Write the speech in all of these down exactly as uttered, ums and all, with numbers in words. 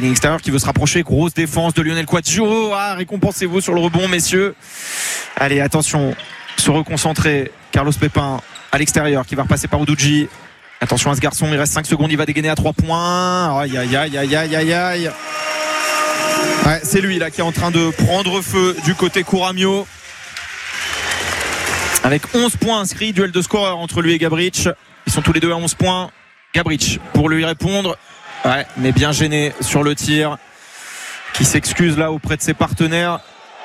ligne extérieure qui veut se rapprocher. Grosse défense de Lionel Quadio. Ah, récompensez-vous sur le rebond, messieurs. Allez, attention, se reconcentrer. Carlos Pépin à l'extérieur qui va repasser par Udoji. Attention à ce garçon, il reste cinq secondes, il va dégainer à trois points. Aïe, aïe, aïe, aïe, aïe, aïe, aïe. Ouais, c'est lui là qui est en train de prendre feu du côté Kouramio. Avec onze points inscrits, duel de scoreur entre lui et Gabric. Ils sont tous les deux à onze points. Gabric pour lui répondre. Ouais, mais bien gêné sur le tir. Qui s'excuse là auprès de ses partenaires.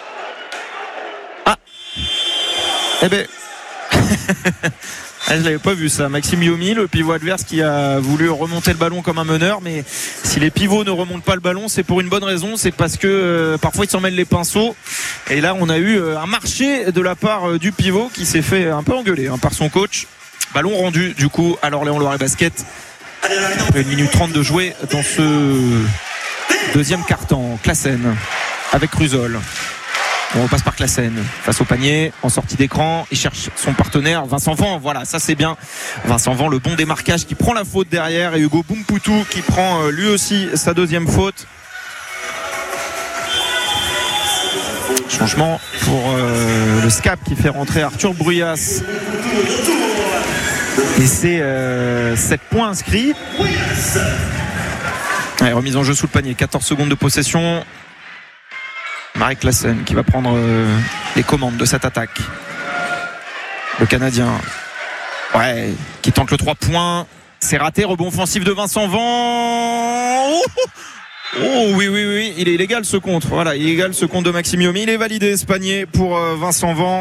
Ah Eh ben je l'avais pas vu ça. Maxime Yomi, le pivot adverse qui a voulu remonter le ballon comme un meneur, mais si les pivots ne remontent pas le ballon, c'est pour une bonne raison, c'est parce que euh, parfois ils s'en mêlent les pinceaux. Et là on a eu euh, un marché de la part euh, du pivot qui s'est fait un peu engueuler hein, par son coach. Ballon rendu du coup à l'Orléans Loiret Basket. Après une minute trente de jouer dans ce deuxième quart-temps. Classen avec Cruzol. On repasse par Classen face au panier en sortie d'écran, il cherche son partenaire Vincent Van, voilà ça c'est bien Vincent Van, le bon démarquage qui prend la faute derrière, et Hugo Bumpoutou qui prend lui aussi sa deuxième faute. Changement pour euh, le SCAP qui fait rentrer Arthur Bruyas, et c'est euh, sept points inscrits. Ouais, remise en jeu sous le panier, quatorze secondes de possession. Marek Classen qui va prendre euh, les commandes de cette attaque. Le Canadien, ouais, qui tente le trois points. C'est raté, rebond offensif de Vincent Van. Oh, oh oui, oui, oui, il est illégal ce contre. Voilà, il est illégal ce contre de Maxime Yomi. Il est validé ce panier pour euh, Vincent Van.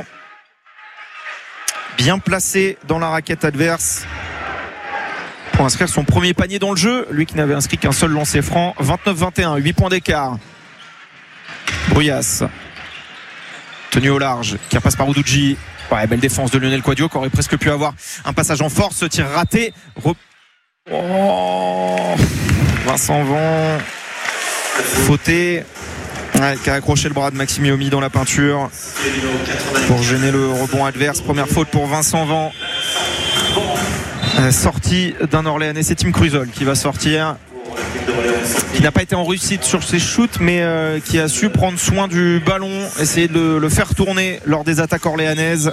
Bien placé dans la raquette adverse pour inscrire son premier panier dans le jeu. Lui qui n'avait inscrit qu'un seul lancer franc. vingt-neuf vingt et un, huit points d'écart. Bruyas tenu au large qui repasse par Udoji. Ouais, belle défense de Lionel Quadio qui aurait presque pu avoir un passage en force, tir raté. Re... Oh Vincent Van fauté, ouais, qui a accroché le bras de Maxime Yomi dans la peinture pour gêner le rebond adverse. Première faute pour Vincent Van. euh, sortie d'un Orléanais, c'est Tim Cruzol qui va sortir, qui n'a pas été en réussite sur ses shoots, mais euh, qui a su prendre soin du ballon, essayer de le, le faire tourner lors des attaques orléanaises.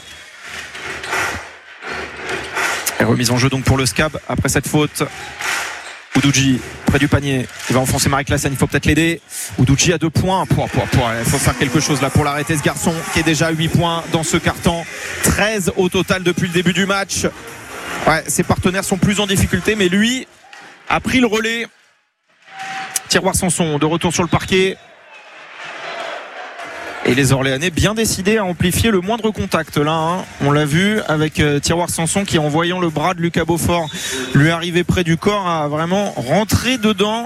Et remise en jeu donc pour le Scab après cette faute. Udoji près du panier, il va enfoncer Marek Classen, il faut peut-être l'aider. Udoji à deux points, pouah, pouah, pouah. Il faut faire quelque chose là pour l'arrêter, ce garçon qui est déjà à huit points dans ce quart-temps, treize au total depuis le début du match. Ouais, ses partenaires sont plus en difficulté, mais lui a pris le relais. Tiroir Sanson de retour sur le parquet, et les Orléanais bien décidés à amplifier le moindre contact là, hein. On l'a vu avec euh, Tiroir Sanson qui, en voyant le bras de Lucas Beaufort lui arriver près du corps, a vraiment rentré dedans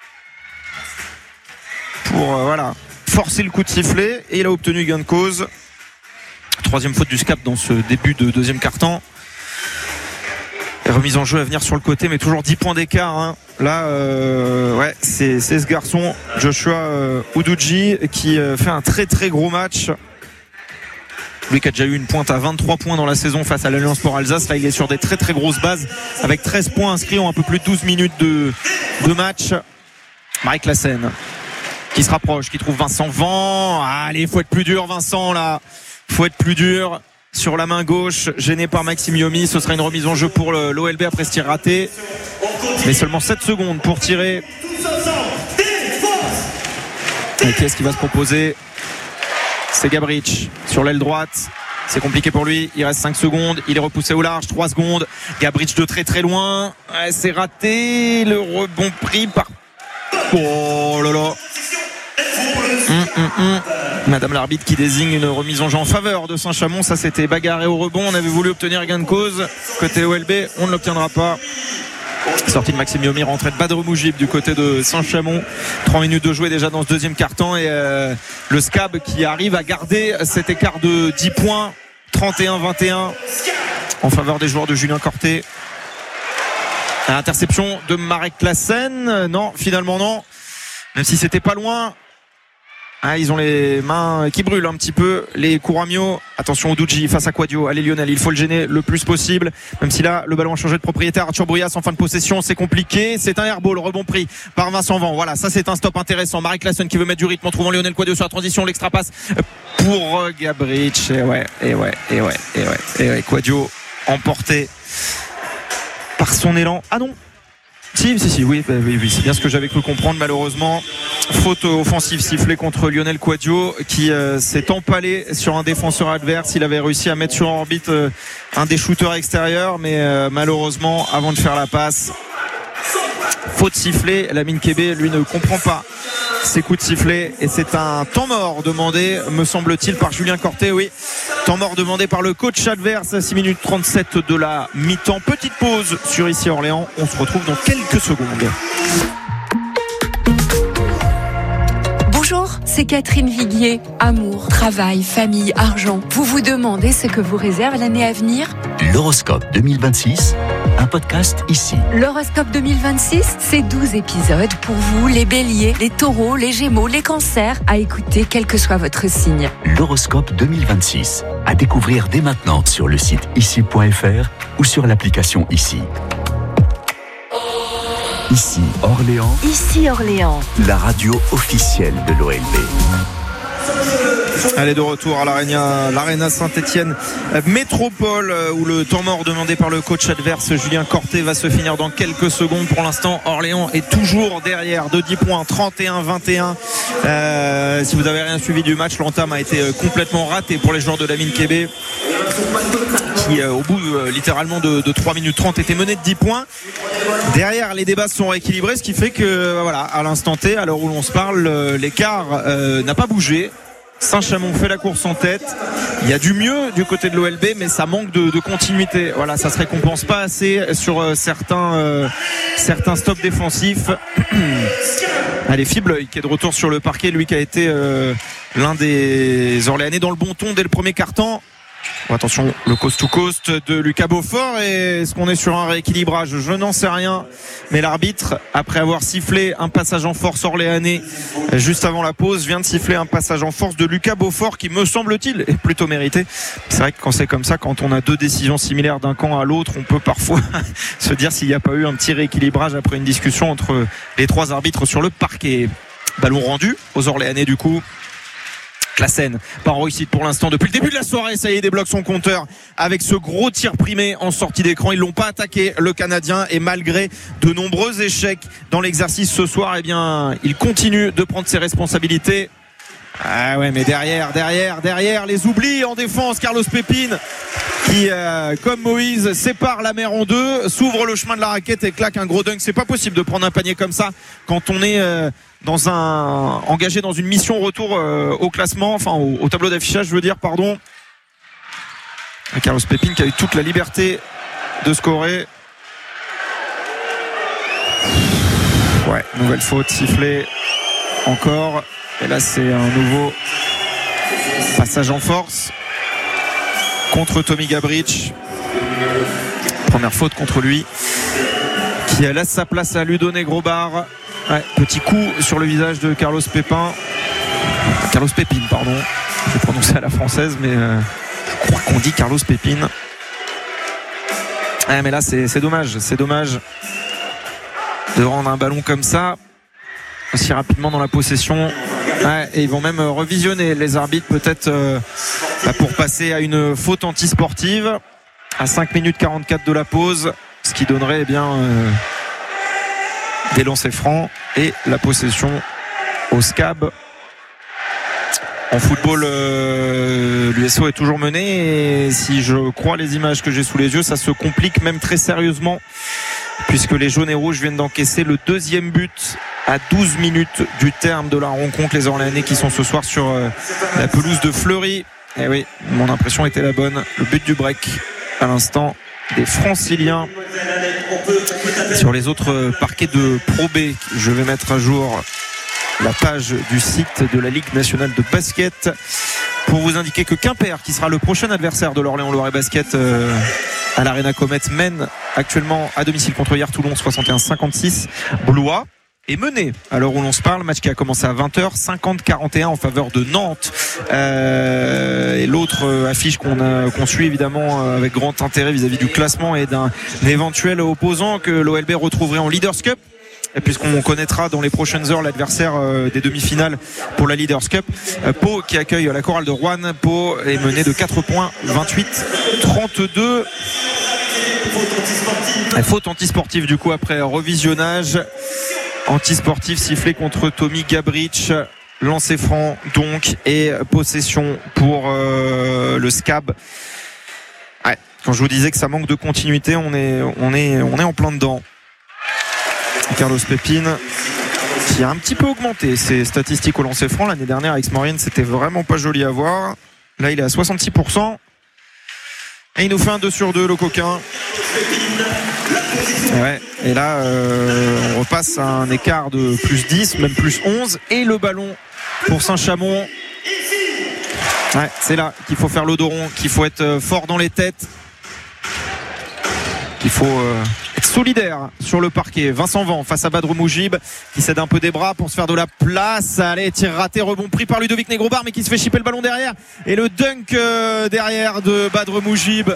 pour euh, voilà, forcer le coup de sifflet, et il a obtenu gain de cause. Troisième faute du Scap dans ce début de deuxième quart-temps. Et remise en jeu à venir sur le côté, mais toujours dix points d'écart, hein. Là euh, ouais, c'est, c'est ce garçon Joshua euh, Udoji qui euh, fait un très très gros match. Lui qui a déjà eu une pointe à vingt-trois points dans la saison face à l'Alliance Sport Alsace. Là il est sur des très très grosses bases avec treize points inscrits en un peu plus de douze minutes de, de match. Marek Classen qui se rapproche, qui trouve Vincent Van. Allez, il faut être plus dur Vincent là, faut être plus dur. Sur la main gauche, gêné par Maxime Yomi. Ce sera une remise en jeu pour le, l'O L B après ce tir raté, mais seulement sept secondes pour tirer. Et qui est-ce qui va se proposer? C'est Gabric sur l'aile droite. C'est compliqué pour lui, il reste cinq secondes, il est repoussé au large, trois secondes. Gabric de très très loin, ouais, c'est raté. Le rebond pris par... Oh là là. Hum, hum, hum. Madame l'arbitre qui désigne une remise en jeu en faveur de Saint-Chamond. Ça c'était bagarré au rebond, on avait voulu obtenir gain de cause côté O L B, on ne l'obtiendra pas. Sortie de Maxime Yomi, rentrée de Badr Moujib du côté de Saint-Chamond. Trois minutes de jouer déjà dans ce deuxième quart-temps, et euh, le Scab qui arrive à garder cet écart de dix points, trente et un vingt et un en faveur des joueurs de Julien Corté. Interception de Marek Classen, non, finalement non, même si c'était pas loin. Ah, ils ont les mains qui brûlent un petit peu, les Kouramio. Attention au Douji face à Quadio. Allez Lionel, il faut le gêner le plus possible, même si là le ballon a changé de propriétaire. Arthur Bruyas en fin de possession, c'est compliqué. C'est un airball, rebond pris par Vincent Van. Voilà, ça c'est un stop intéressant. Marek Lassen qui veut mettre du rythme en trouvant Lionel Quadio sur la transition, l'extra passe pour Gabrich. Et ouais, et ouais, et ouais, et ouais, et ouais. Quadio emporté par son élan. Ah non. Si, si, si, oui, bah, oui, oui, c'est bien ce que j'avais cru comprendre. Malheureusement, faute offensive sifflée contre Lionel Quadio qui euh, s'est empalé sur un défenseur adverse. Il avait réussi à mettre sur orbite euh, un des shooters extérieurs, mais euh, malheureusement, avant de faire la passe, faute sifflée. Lamine Kébé, lui, ne comprend pas ces coups de sifflet et c'est un temps mort demandé, me semble-t-il, par Julien Corté. Oui, temps mort demandé par le coach adverse. Six minutes trente-sept de la mi-temps. Petite pause sur Ici Orléans. On se retrouve dans quelques secondes. Bonjour, c'est Catherine Viguier. Amour, travail, famille, argent. Vous vous demandez ce que vous réserve l'année à venir ? L'horoscope deux mille vingt-six, un podcast ici. L'horoscope deux mille vingt-six, c'est douze épisodes pour vous, les béliers, les taureaux, les gémeaux, les cancers, à écouter quel que soit votre signe. L'horoscope deux mille vingt-six, à découvrir dès maintenant sur le site ici point f r ou sur l'application Ici. Ici Orléans. Ici Orléans. La radio officielle de l'O L B. Allez, de retour à l'Arena, l'Arena Saint-Etienne Métropole, où le temps mort demandé par le coach adverse Julien Corté va se finir dans quelques secondes. Pour l'instant, Orléans est toujours derrière de dix points, trente et un vingt et un. Euh, si vous n'avez rien suivi du match, l'entame a été complètement raté pour les joueurs de Lamine Kébé, qui euh, au bout euh, littéralement de, de trois minutes trente était mené de dix points. Derrière, les débats se sont rééquilibrés, ce qui fait que voilà, à l'instant T, à l'heure où l'on se parle, euh, l'écart euh, n'a pas bougé. Saint-Chamond fait la course en tête. Il y a du mieux du côté de l'O L B, mais ça manque de, de continuité. Voilà, ça se récompense pas assez sur euh, certains euh, certains stops défensifs. Allez, Fibleuil qui est de retour sur le parquet, lui qui a été euh, l'un des Orléanais dans le bon ton dès le premier quart-temps. Bon, attention, le coast-to-coast de Lucas Beaufort. Et est-ce qu'on est sur un rééquilibrage ? Je n'en sais rien. Mais l'arbitre, après avoir sifflé un passage en force orléanais juste avant la pause, vient de siffler un passage en force de Lucas Beaufort qui, me semble-t-il, est plutôt mérité. C'est vrai que quand c'est comme ça, quand on a deux décisions similaires d'un camp à l'autre, on peut parfois se dire s'il n'y a pas eu un petit rééquilibrage après une discussion entre les trois arbitres sur le parquet. Ballon rendu aux Orléanais du coup. Classen, pas en réussite pour l'instant depuis le début de la soirée. Ça y est, débloque son compteur avec ce gros tir primé en sortie d'écran. Ils l'ont pas attaqué, le Canadien, et malgré de nombreux échecs dans l'exercice ce soir, eh bien, il continue de prendre ses responsabilités. Ah ouais, mais derrière, derrière, derrière, les oublis en défense. Carlos Pépin qui, euh, comme Moïse, sépare la mer en deux, s'ouvre le chemin de la raquette et claque un gros dunk. C'est pas possible de prendre un panier comme ça quand on est euh, dans un engagé dans une mission retour euh, au classement, enfin au, au tableau d'affichage, je veux dire, pardon. Carlos Pépin qui a eu toute la liberté de scorer. Ouais, nouvelle faute sifflée encore. Et là, c'est un nouveau passage en force contre Tommy Gabrich. Première faute contre lui, qui laisse sa place à Ludonné Grobard. Ouais, petit coup sur le visage de Carlos Pépin. Carlos Pépin, pardon. Je vais prononcer à la française, mais euh, je crois qu'on dit Carlos Pépin. Ouais, mais là, c'est, c'est dommage. C'est dommage de rendre un ballon comme ça aussi rapidement dans la possession. Ouais, et ils vont même revisionner les arbitres peut-être euh, bah pour passer à une faute antisportive à cinq minutes quarante-quatre de la pause, ce qui donnerait eh bien euh, des lancers francs et la possession au S C A B. En football, euh, l'U S O est toujours mené, et si je crois les images que j'ai sous les yeux, ça se complique même très sérieusement, puisque les jaunes et rouges viennent d'encaisser le deuxième but à douze minutes du terme de la rencontre. Les Orléanais qui sont ce soir sur euh, la pelouse de Fleury. Et oui, mon impression était la bonne. Le but du break à l'instant des Franciliens. Sur les autres parquets de Pro B, je vais mettre à jour la page du site de la Ligue nationale de basket pour vous indiquer que Quimper, qui sera le prochain adversaire de l'Orléans Loiret Basket euh, à l'Arena Comet, mène actuellement à domicile contre Hier Toulon soixante et un à cinquante-six. Blois est mené à l'heure où l'on se parle, match qui a commencé à vingt heures, cinquante quarante et un en faveur de Nantes. Euh, et l'autre euh, affiche qu'on, a, qu'on suit évidemment euh, avec grand intérêt vis-à-vis du classement et d'un éventuel opposant que l'O L B retrouverait en Leaders Cup. Et puisqu'on connaîtra dans les prochaines heures l'adversaire euh, des demi-finales pour la Leaders Cup, euh, Pau qui accueille la chorale de Rouen. Pau est mené de quatre points, vingt-huit trente-deux. Faute antisportive du coup après revisionnage. Antisportif sifflé contre Tommy Gabrich. Lancer franc donc et possession pour euh, le S C A B. Ouais, quand je vous disais que ça manque de continuité, on est, on est, on est en plein dedans. Carlos Pépin qui a un petit peu augmenté ses statistiques au lancer franc. L'année dernière avec Aix-Maurienne, c'était vraiment pas joli à voir. Là il est à soixante-six pour cent. Et il nous fait un deux sur deux, le coquin. Ouais. Et là, euh, on repasse à un écart de plus dix, même plus onze. Et le ballon pour Saint-Chamond. Ouais, c'est là qu'il faut faire le dos rond, qu'il faut être fort dans les têtes, qu'il faut euh, être solidaire sur le parquet. Vincent Van face à Badr Moujib qui cède un peu des bras pour se faire de la place. Allez, tir raté, rebond pris par Ludovic Negrobar mais qui se fait chipper le ballon derrière. Et le dunk euh, derrière de Badr Moujib.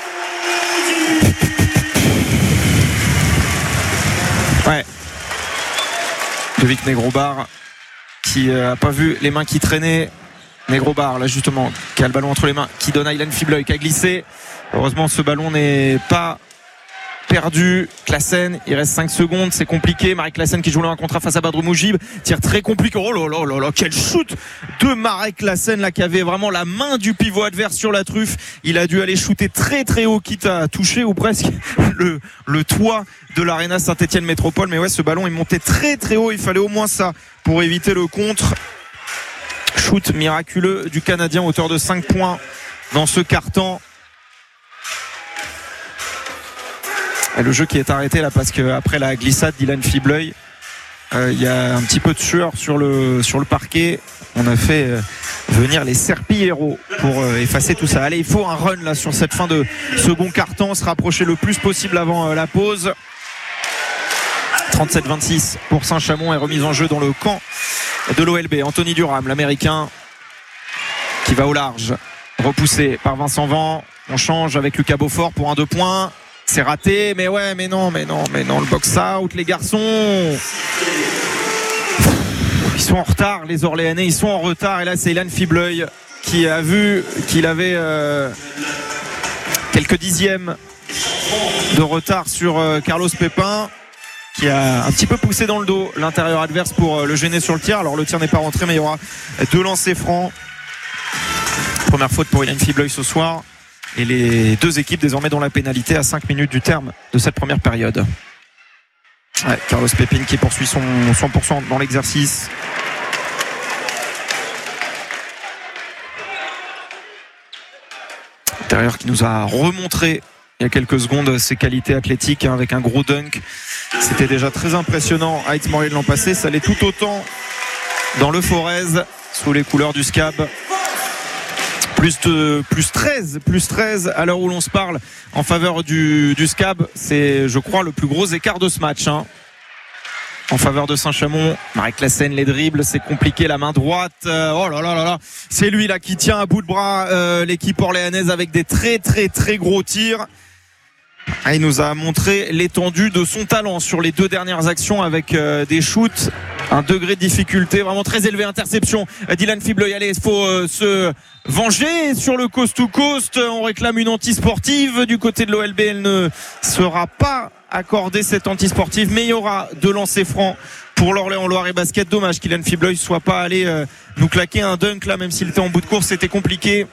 Ouais. Ludovic Negrobar qui n'a euh, pas vu les mains qui traînaient. Negrobar là justement qui a le ballon entre les mains, qui donne à Ilan Fibleuil qui a glissé. Heureusement ce ballon n'est pas perdu. Classen, il reste cinq secondes, c'est compliqué. Marek Classen qui joue là un contrat face à Badr Moujib, tir très compliqué. Oh là là là là, quel shoot de Marek Classen là qui avait vraiment la main du pivot adverse sur la truffe. Il a dû aller shooter très très haut, quitte à toucher ou presque le, le toit de l'Arena Saint-Etienne Métropole. Mais ouais, ce ballon est monté très très haut, il fallait au moins ça pour éviter le contre. Shoot miraculeux du Canadien, hauteur de cinq points dans ce quart-temps. Et le jeu qui est arrêté là parce qu'après la glissade d'Ilan Fibleuil, euh, il y a un petit peu de sueur sur le, sur le parquet. On a fait euh, venir les serpilléraux pour euh, effacer tout ça. Allez, il faut un run là sur cette fin de second quart-temps, se rapprocher le plus possible avant euh, la pause. trente-sept vingt-six pour Saint-Chamond et remise en jeu dans le camp de l'O L B. Anthony Durham, l'américain, qui va au large, repoussé par Vincent Van. On change avec Lucas Beaufort pour un deux points. C'est raté, mais ouais, mais non, mais non, mais non, le box-out, les garçons. Ils sont en retard, les Orléanais, ils sont en retard. Et là, c'est Ilan Fibleuil qui a vu qu'il avait euh, quelques dixièmes de retard sur euh, Carlos Pépin, qui a un petit peu poussé dans le dos l'intérieur adverse pour euh, le gêner sur le tir. Alors, le tir n'est pas rentré, mais il y aura deux lancers francs. Première faute pour Ilan Fibleuil ce soir. Et les deux équipes désormais dans la pénalité à cinq minutes du terme de cette première période. Ouais, Carlos Pépin qui poursuit son cent pour cent dans l'exercice. Intérieur qui nous a remontré il y a quelques secondes ses qualités athlétiques hein, avec un gros dunk. C'était déjà très impressionnant à Aix-Maurienne l'an passé. Ça l'est tout autant dans le Forez sous les couleurs du S C A B. Plus de plus treize, plus treize à l'heure où l'on se parle en faveur du, du S C A B. C'est, je crois, le plus gros écart de ce match. Hein. En faveur de Saint-Chamond, Marek Classen, les dribbles, c'est compliqué, la main droite. Euh, oh là là là là, c'est lui là qui tient à bout de bras euh, l'équipe orléanaise avec des très très très gros tirs. Ah, il nous a montré l'étendue de son talent sur les deux dernières actions avec euh, des shoots, un degré de difficulté vraiment très élevé. Interception d'Ilan Fibleuil. Allez, il faut euh, se venger sur le coast to coast. On réclame une anti-sportive du côté de l'O L B. Elle ne sera pas accordée cette anti-sportive, mais il y aura deux lancers francs pour l'Orléans Loire et Basket. Dommage qu'Ilan Fibleuil ne soit pas allé euh, nous claquer un dunk là, même s'il était en bout de course, c'était compliqué.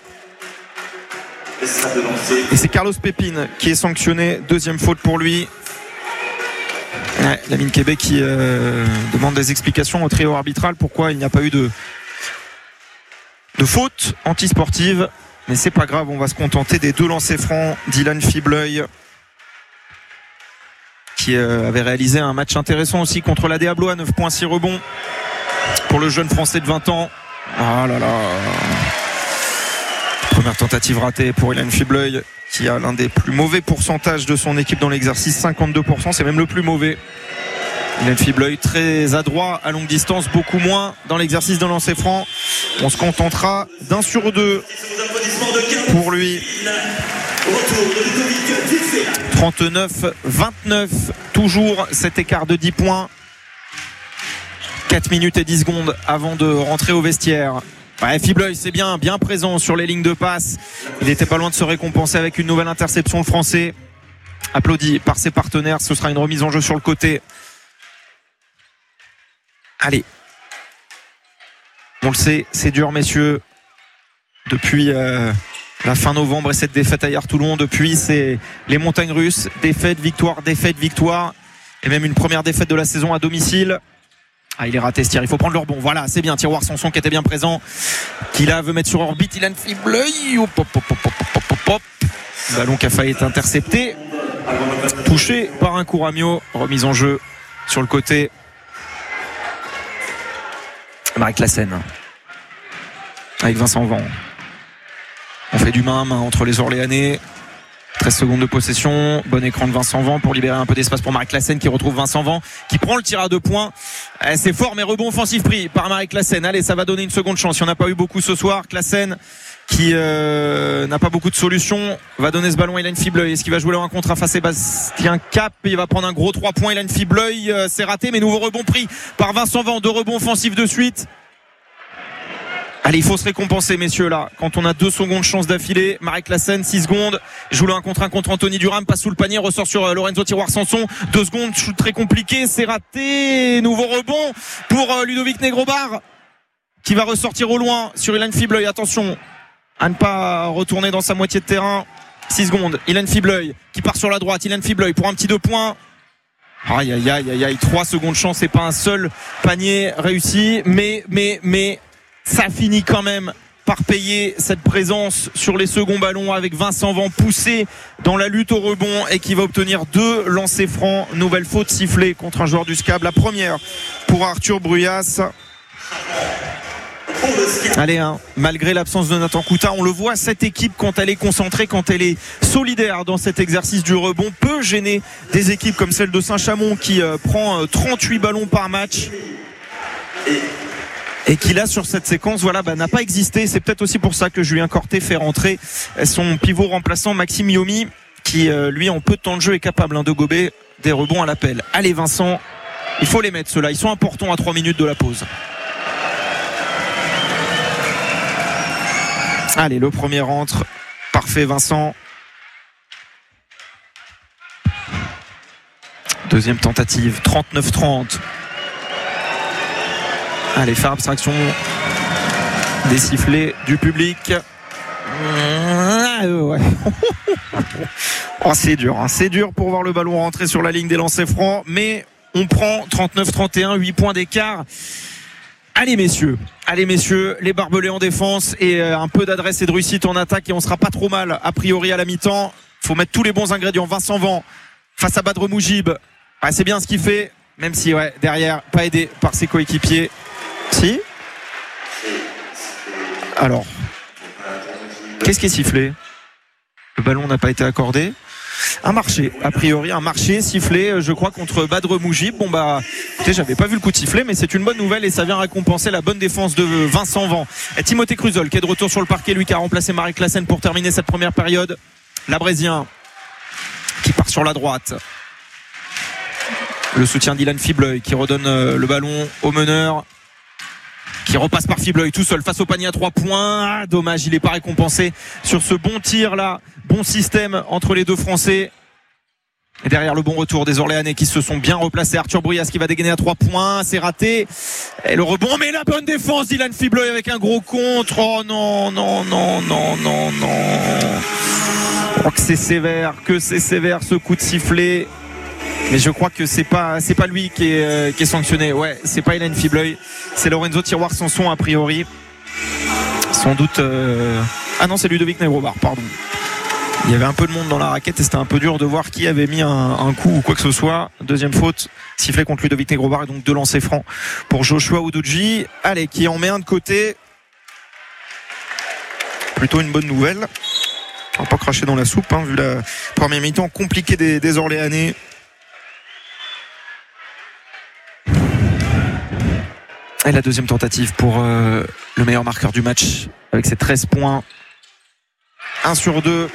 Et c'est Carlos Pépin qui est sanctionné, deuxième faute pour lui. Ouais, Lamine Kébé qui euh, demande des explications au trio arbitral pourquoi il n'y a pas eu de de faute antisportive, mais c'est pas grave, on va se contenter des deux lancers francs d'Ilan Fibleuil qui euh, avait réalisé un match intéressant aussi contre la Diablo à neuf points six rebonds pour le jeune français de vingt ans. Ah là là, première tentative ratée pour Ilan Fibleuil qui a l'un des plus mauvais pourcentages de son équipe dans l'exercice, cinquante-deux pour cent, c'est même le plus mauvais. Ilan Fibleuil très adroit à longue distance, beaucoup moins dans l'exercice de lancer franc. On se contentera d'un sur deux pour lui. trente-neuf vingt-neuf, toujours cet écart de dix points. quatre minutes et dix secondes avant de rentrer au vestiaire. Ouais, Fibleuil, c'est bien, bien présent sur les lignes de passe. Il n'était pas loin de se récompenser avec une nouvelle interception, le Français. Applaudi par ses partenaires, ce sera une remise en jeu sur le côté. Allez. On le sait, c'est dur, messieurs. Depuis euh, la fin novembre et cette défaite à Hyères-Toulon, depuis, c'est les montagnes russes. Défaite, victoire, défaite, victoire. Et même une première défaite de la saison à domicile. Ah, il est raté ce tir, il faut prendre le rebond. Voilà, c'est bien. Tiroir Sanson qui était bien présent, qui là veut mettre sur orbite Ilan Fibleuil. Hop, hop, hop, hop, hop, hop, hop. Ballon qui a failli être intercepté, touché par un Kouramio. Remise en jeu sur le côté. Marek Lassen avec Vincent Van. On fait du main à main entre les Orléanais. treize secondes de possession, bon écran de Vincent Van pour libérer un peu d'espace pour Marek Lassen qui retrouve Vincent Van, qui prend le tir à deux points. C'est fort, mais rebond offensif pris par Marek Lassen. Allez, ça va donner une seconde chance. Il n'y en a pas eu beaucoup ce soir. Lassen qui euh, n'a pas beaucoup de solutions va donner ce ballon à Ilan Fibleuil. Est-ce qu'il va jouer le un contre face à Sébastien Cap? Il va prendre un gros trois points. Ilan Fibleuil, euh, c'est raté, mais nouveau rebond pris par Vincent Van. Deux rebonds offensifs de suite. Allez, il faut se récompenser, messieurs, là. Quand on a deux secondes chance d'affilée, Marek Lassen, six secondes, joue le un contre un contre Anthony Durham, passe sous le panier, ressort sur euh, Lorenzo Tiroir Sanson. Deux secondes, shoot très compliqué, c'est raté. Nouveau rebond pour euh, Ludovic Negrobar, qui va ressortir au loin sur Ilan Fibleuil. Attention à ne pas retourner dans sa moitié de terrain. six secondes, Ilan Fibleuil qui part sur la droite. Ilan Fibleuil pour un petit deux points. Aïe, aïe, aïe, aïe, aïe. trois secondes chance, c'est pas un seul panier réussi, mais, mais, mais, ça finit quand même par payer cette présence sur les seconds ballons avec Vincent Van poussé dans la lutte au rebond et qui va obtenir deux lancers francs. Nouvelle faute sifflée contre un joueur du S C A B. La première pour Arthur Bruyas. Allez, hein, malgré l'absence de Nathan Couta, on le voit, cette équipe, quand elle est concentrée, quand elle est solidaire dans cet exercice du rebond, peut gêner des équipes comme celle de Saint-Chamond qui euh, prend euh, trente-huit ballons par match. Et qui là sur cette séquence voilà bah, n'a pas existé. C'est peut-être aussi pour ça que Julien Corté fait rentrer son pivot remplaçant Maxime Yomi, qui euh, lui en peu de temps de jeu est capable hein, de gober des rebonds à l'appel. Allez Vincent, il faut les mettre ceux-là, ils sont importants à trois minutes de la pause. Allez, le premier rentre, parfait Vincent. Deuxième tentative, trente-neuf trente. Allez, faire abstraction des sifflets du public. Ouais. Oh, c'est dur, hein. C'est dur pour voir le ballon rentrer sur la ligne des lancers francs, mais on prend trente-neuf trente et un, huit points d'écart. Allez messieurs, allez messieurs, les barbelés en défense et un peu d'adresse et de réussite en attaque et on sera pas trop mal a priori à la mi-temps. Faut mettre tous les bons ingrédients. Vincent Van face à Badre Moujib. Ouais, c'est bien ce qu'il fait, même si ouais, derrière, pas aidé par ses coéquipiers. Si. Alors, qu'est-ce qui est sifflé? Le ballon n'a pas été accordé. Un marché, a priori, un marché sifflé, je crois, contre Badre Moujib. Bon bah, écoutez, j'avais pas vu le coup de sifflet, mais c'est une bonne nouvelle et ça vient récompenser la bonne défense de Vincent Van. Et Timothée Cruzol qui est de retour sur le parquet, lui qui a remplacé Marek Lassen pour terminer cette première période. L'Abrésien qui part sur la droite. Le soutien d'Ilan Fibleuil qui redonne le ballon au meneur, qui repasse par Fibleuil tout seul face au panier à trois points. Ah, dommage, il n'est pas récompensé sur ce bon tir là. Bon système entre les deux Français. Et derrière le bon retour des Orléanais qui se sont bien replacés. Arthur Bruyas qui va dégainer à trois points. C'est raté. Et le rebond, mais la bonne défense d'Ilan Fibleuil avec un gros contre. Oh non, non, non, non, non, non. Oh, que c'est sévère, que c'est sévère ce coup de sifflet. Mais je crois que c'est pas c'est pas lui qui est, euh, qui est sanctionné. Ouais, c'est pas Ilan Fibleuil, c'est Lorenzo Tiroir Sanson a priori. Sans doute. Euh... Ah non, c'est Ludovic Negrobar, pardon. Il y avait un peu de monde dans la raquette et c'était un peu dur de voir qui avait mis un, un coup ou quoi que ce soit. Deuxième faute, sifflet contre Ludovic Negrobar et donc deux lancers francs pour Joshua Oudouji. Allez, qui en met un de côté. Plutôt une bonne nouvelle. On va pas cracher dans la soupe, hein, vu la première mi-temps compliquée des, des Orléanais. Et la deuxième tentative pour euh, le meilleur marqueur du match avec ses treize points. un sur deux.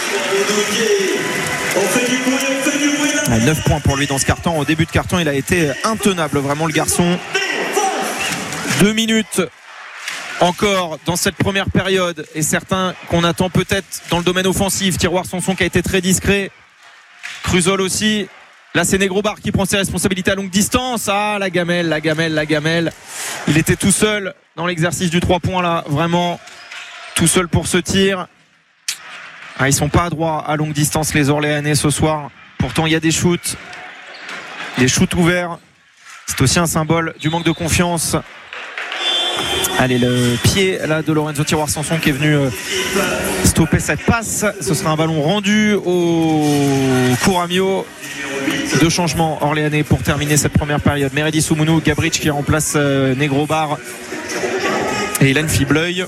neuf points pour lui dans ce carton. Au début de carton, il a été intenable, vraiment le garçon. Deux minutes encore dans cette première période. Et certains qu'on attend peut-être dans le domaine offensif. Tiroir Sanson qui a été très discret. Cruzol aussi. Là, c'est Negrobar qui prend ses responsabilités à longue distance. Ah, la gamelle, la gamelle, la gamelle. Il était tout seul dans l'exercice du trois points là. Vraiment tout seul pour ce tir. Ah, ils sont pas adroits à longue distance les Orléanais ce soir. Pourtant il y a des shoots. Des shoots ouverts. C'est aussi un symbole du manque de confiance. Allez, le pied là de Lorenzo Tiroir Sanson qui est venu euh, stopper cette passe. Ce sera un ballon rendu au Couramio. Deux changements orléanais pour terminer cette première période. Meredi Soumounou, Gabric qui remplace euh, Negrobar et Hélène Fibleuil.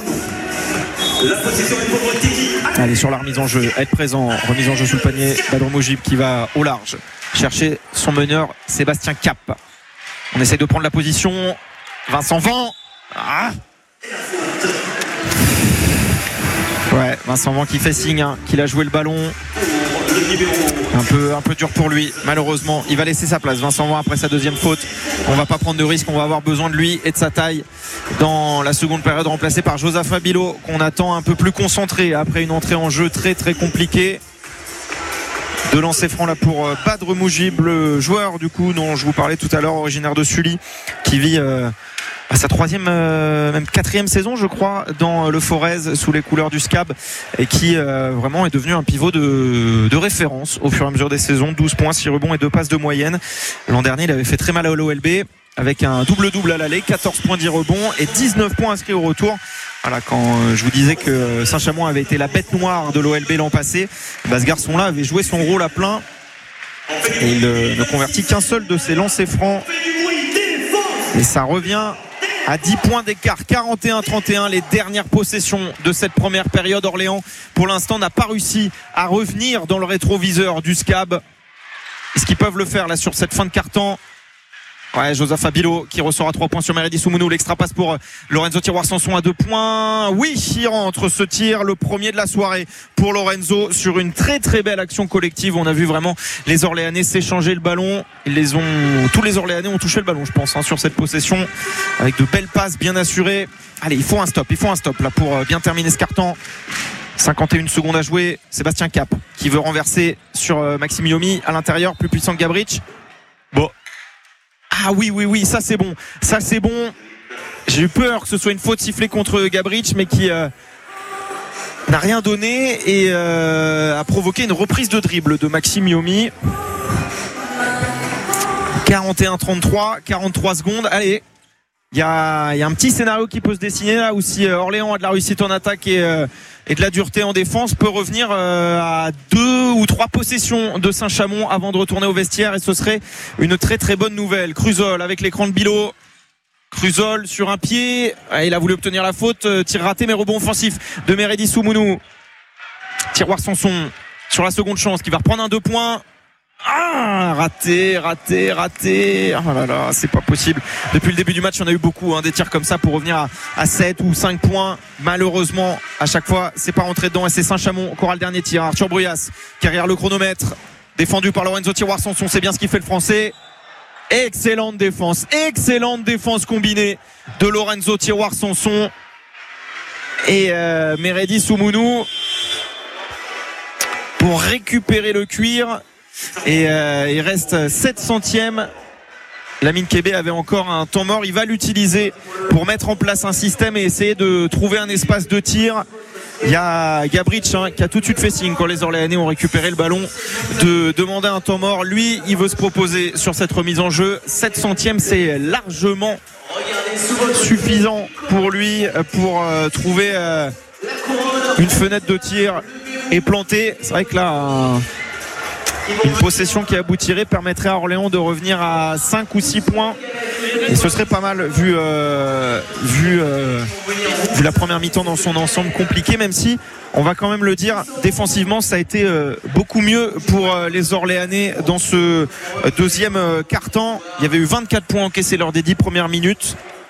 Allez, sur la remise en jeu, être présent, remise en jeu sous le panier. Badr Moujib qui va au large chercher son meneur Sébastien Cap. On essaie de prendre la position. Vincent Van. Ah ouais, Vincent Van qui fait signe hein, qu'il a joué le ballon. Un peu, un peu dur pour lui, malheureusement. Il va laisser sa place, Vincent Van, après sa deuxième faute. On va pas prendre de risque, on va avoir besoin de lui et de sa taille dans la seconde période, remplacé par Joseph Fabilo, qu'on attend un peu plus concentré après une entrée en jeu très très compliquée. De lancer franc là pour Badr Moujib, le joueur du coup dont je vous parlais tout à l'heure, originaire de Sully, qui vit euh, à sa troisième, euh, même quatrième saison je crois dans le Forez sous les couleurs du S C A B et qui euh, vraiment est devenu un pivot de, de référence au fur et à mesure des saisons. Douze points, six rebonds et deux passes de moyenne. L'an dernier il avait fait très mal à l'O L B avec un double-double à l'aller, quatorze points, dix rebonds et dix-neuf points inscrits au retour. Voilà, quand je vous disais que Saint-Chamond avait été la bête noire de l'O L B l'an passé, bah ce garçon-là avait joué son rôle à plein et il ne convertit qu'un seul de ses lancers francs. Et ça revient à dix points d'écart, quarante et un trente et un, les dernières possessions de cette première période. Orléans, pour l'instant, n'a pas réussi à revenir dans le rétroviseur du S C A B. Est-ce qu'ils peuvent le faire là sur cette fin de quart-temps? Ouais, Joseph Fabilo qui ressort à trois points sur Meredi Soumounou. L'extra passe pour Lorenzo Tiroir Sanson à deux points. Oui, il rentre ce tir, le premier de la soirée pour Lorenzo sur une très très belle action collective. On a vu vraiment les Orléanais s'échanger le ballon. Ils les ont, tous les Orléanais ont touché le ballon, je pense, hein, sur cette possession avec de belles passes bien assurées. Allez, il faut un stop, il faut un stop là pour bien terminer ce carton. cinquante et une secondes à jouer. Sébastien Cap qui veut renverser sur Maxime Yomi à l'intérieur, plus puissant que Gabric. Bon. Ah oui, oui, oui, ça c'est bon. Ça c'est bon. J'ai eu peur que ce soit une faute sifflée contre Gabric, mais qui euh, n'a rien donné et euh, a provoqué une reprise de dribble de Maxime Yomi. quarante et un trente-trois, quarante-trois secondes. Allez, il y a, y a un petit scénario qui peut se dessiner là où si Orléans a de la réussite en attaque et, euh, et de la dureté en défense, peut revenir euh, à deux ou trois possessions de Saint-Chamond avant de retourner au vestiaire, et ce serait une très très bonne nouvelle. Cruzol avec l'écran de Bilo. Cruzol sur un pied, il a voulu obtenir la faute, tir raté mais rebond offensif de Meredi Soumounou. Tiroir Sanson sur la seconde chance qui va reprendre un deux points. Ah, raté, raté, raté. Oh là là, c'est pas possible. Depuis le début du match, on a eu beaucoup hein, des tirs comme ça pour revenir à, à sept ou cinq points. Malheureusement, à chaque fois, c'est pas rentré dedans et c'est Saint-Chamond qui aura le dernier tir. Arthur Bruyas, derrière le chronomètre, défendu par Lorenzo Tiroir Sanson. C'est bien ce qu'il fait le Français. Excellente défense, excellente défense combinée de Lorenzo Tiroir Sanson et euh, Meredi Soumounou pour récupérer le cuir. Et euh, il reste sept centièmes. Lamine Kébé avait encore un temps mort. Il va l'utiliser pour mettre en place un système et essayer de trouver un espace de tir. Il y a Gabric hein, qui a tout de suite fait signe quand les Orléanais ont récupéré le ballon de demander un temps mort. Lui, il veut se proposer sur cette remise en jeu. sept centièmes, c'est largement suffisant pour lui pour euh, trouver euh, une fenêtre de tir et planter. C'est vrai que là... Un... Une possession qui aboutirait permettrait à Orléans de revenir à cinq ou six points et ce serait pas mal vu, euh, vu, euh, vu la première mi-temps dans son ensemble compliqué, même si on va quand même le dire, défensivement ça a été euh, beaucoup mieux pour euh, les Orléanais dans ce euh, deuxième euh, quart-temps. Il y avait eu vingt-quatre points encaissés lors des dix premières minutes.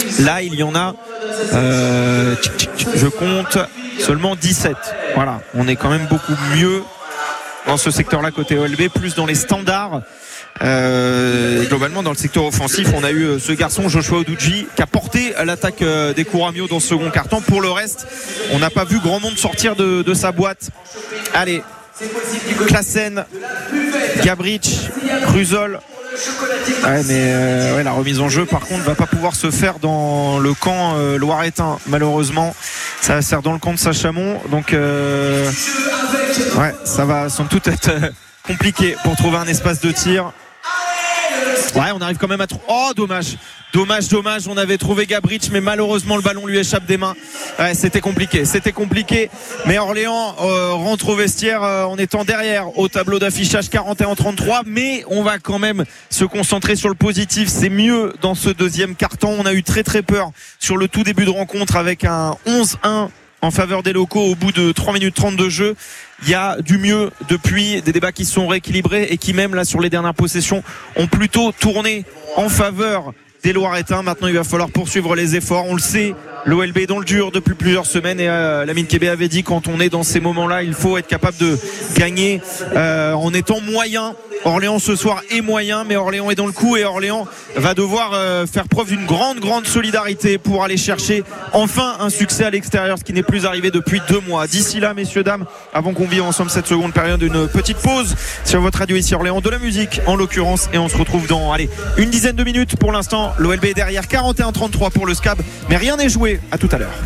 Là, il y en a, euh, je compte seulement dix-sept. Voilà, on est quand même beaucoup mieux dans ce secteur-là côté O L B, plus dans les standards. Euh, globalement dans le secteur offensif, on a eu ce garçon Joshua Oduji qui a porté l'attaque des Kuramio dans ce second quart-temps. Pour le reste, on n'a pas vu grand monde sortir de, de sa boîte. Allez, Klassen, Gabric, Krusol. Ouais, mais euh, ouais, la remise en jeu par contre va pas pouvoir se faire dans le camp euh, loiretain, malheureusement. Ça va se faire dans le camp de Sachamon, donc euh, ouais, ça va sans doute être euh, compliqué pour trouver un espace de tir. Ouais, on arrive quand même à trouver. Oh, dommage, dommage, dommage. On avait trouvé Gabric, mais malheureusement le ballon lui échappe des mains. Ouais, c'était compliqué, c'était compliqué. Mais Orléans euh, rentre au vestiaire euh, en étant derrière au tableau d'affichage quarante et un trente-trois. Mais on va quand même se concentrer sur le positif. C'est mieux dans ce deuxième quart-temps. On a eu très très peur sur le tout début de rencontre avec un onze un en faveur des locaux au bout de trois minutes trente de jeu. Il y a du mieux depuis, des débats qui se sont rééquilibrés et qui même là sur les dernières possessions ont plutôt tourné en faveur des Loiretains. Maintenant il va falloir poursuivre les efforts, on le sait, l'O L B est dans le dur depuis plusieurs semaines et euh, Lamine Kébé avait dit quand on est dans ces moments là il faut être capable de gagner euh, en étant moyen. Orléans ce soir est moyen, mais Orléans est dans le coup et Orléans va devoir euh, faire preuve d'une grande grande solidarité pour aller chercher enfin un succès à l'extérieur, ce qui n'est plus arrivé depuis deux mois. D'ici là, messieurs dames, avant qu'on vive ensemble cette seconde période, une petite pause sur votre radio ici Orléans, de la musique en l'occurrence, et on se retrouve dans allez une dizaine de minutes. Pour l'instant l'O L B est derrière quarante et un trente-trois pour le S C A B, mais rien n'est joué. À tout à l'heure.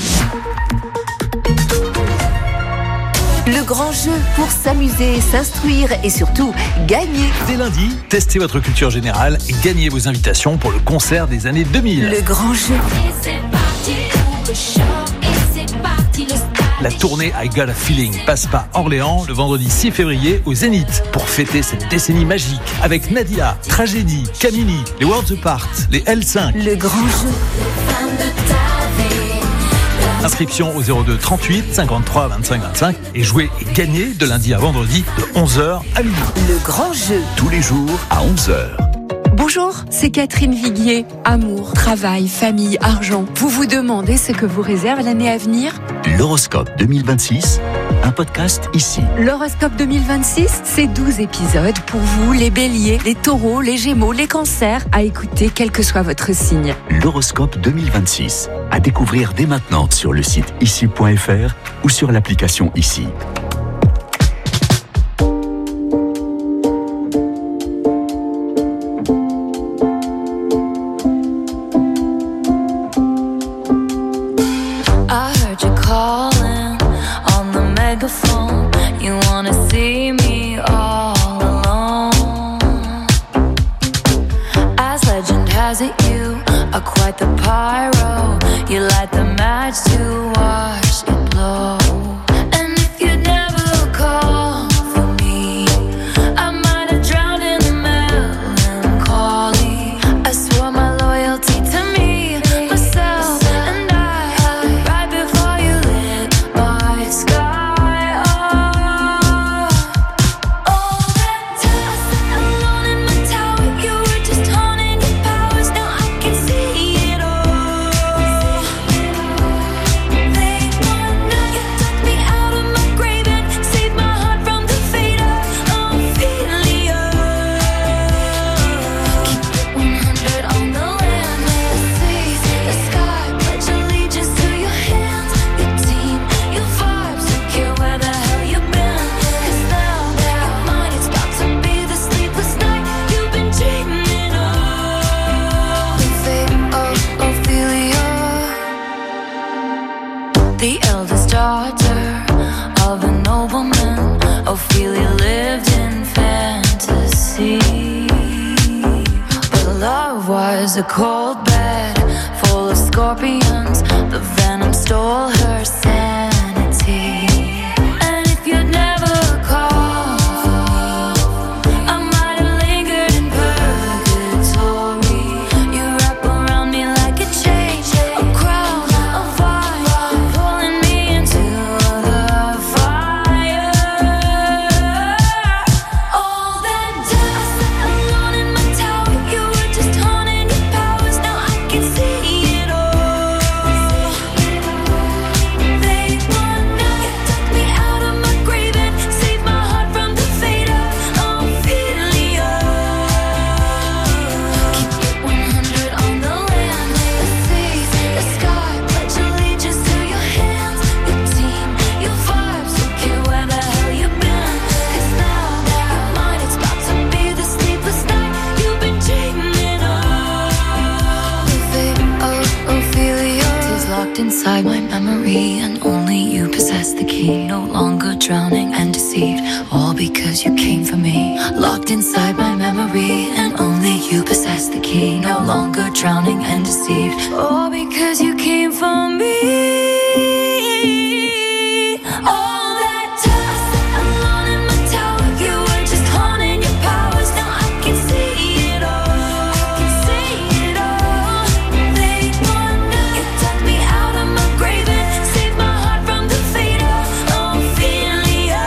Le grand jeu pour s'amuser, s'instruire et surtout gagner. Dès lundi, testez votre culture générale et gagnez vos invitations pour le concert des années deux mille. Le grand jeu. Et c'est parti pour le show, et c'est parti le style. La tournée I Got a Feeling passe par Orléans le vendredi six février au Zénith pour fêter cette décennie magique avec Nadia, Tragédie, Camini, les Worlds Apart, les L cinq. Le grand jeu. Femme de ta vie. Inscription au zéro deux trente-huit cinquante-trois vingt-cinq vingt-cinq et jouez et gagnez de lundi à vendredi de onze heures à midi. Le grand jeu. Tous les jours à onze heures. Bonjour, c'est Catherine Viguier. Amour, travail, famille, argent. Vous vous demandez ce que vous réserve l'année à venir ? L'horoscope deux mille vingt-six, un podcast ici. L'horoscope deux mille vingt-six, c'est douze épisodes pour vous, les béliers, les taureaux, les gémeaux, les cancers, à écouter quel que soit votre signe. L'horoscope deux mille vingt-six, à découvrir dès maintenant sur le site ici point f r ou sur l'application Ici. You wanna see me all alone. As legend has it, you are quite the pyro. You light the match to watch it blow. And if you'd never call for me, I might have drowned in the melancholy. I swore my loyalty to me, myself, and I, right before you lit my sky. The eldest daughter of a nobleman, Ophelia lived in fantasy. But love was a cold bed full of scorpions. The venom stole her sanity. And if you'd never called for me, I might have lingered in purgatory. You wrap around me like a chain, a crown, a vine, pulling me into the fire. All that dust, alone in my tower, you were just haunting your powers. Now I can see it. Locked inside my memory, and only you possess the key. No longer drowning and deceived, all because you came for me. Locked inside my memory, and only you possess the key. No longer drowning and deceived, all because you came for me. All that dust alone in my tower, you were just haunting your powers. Now I can see it all. I can see it all. They wonder you dug me out of my grave and saved my heart from the fate of Ophelia.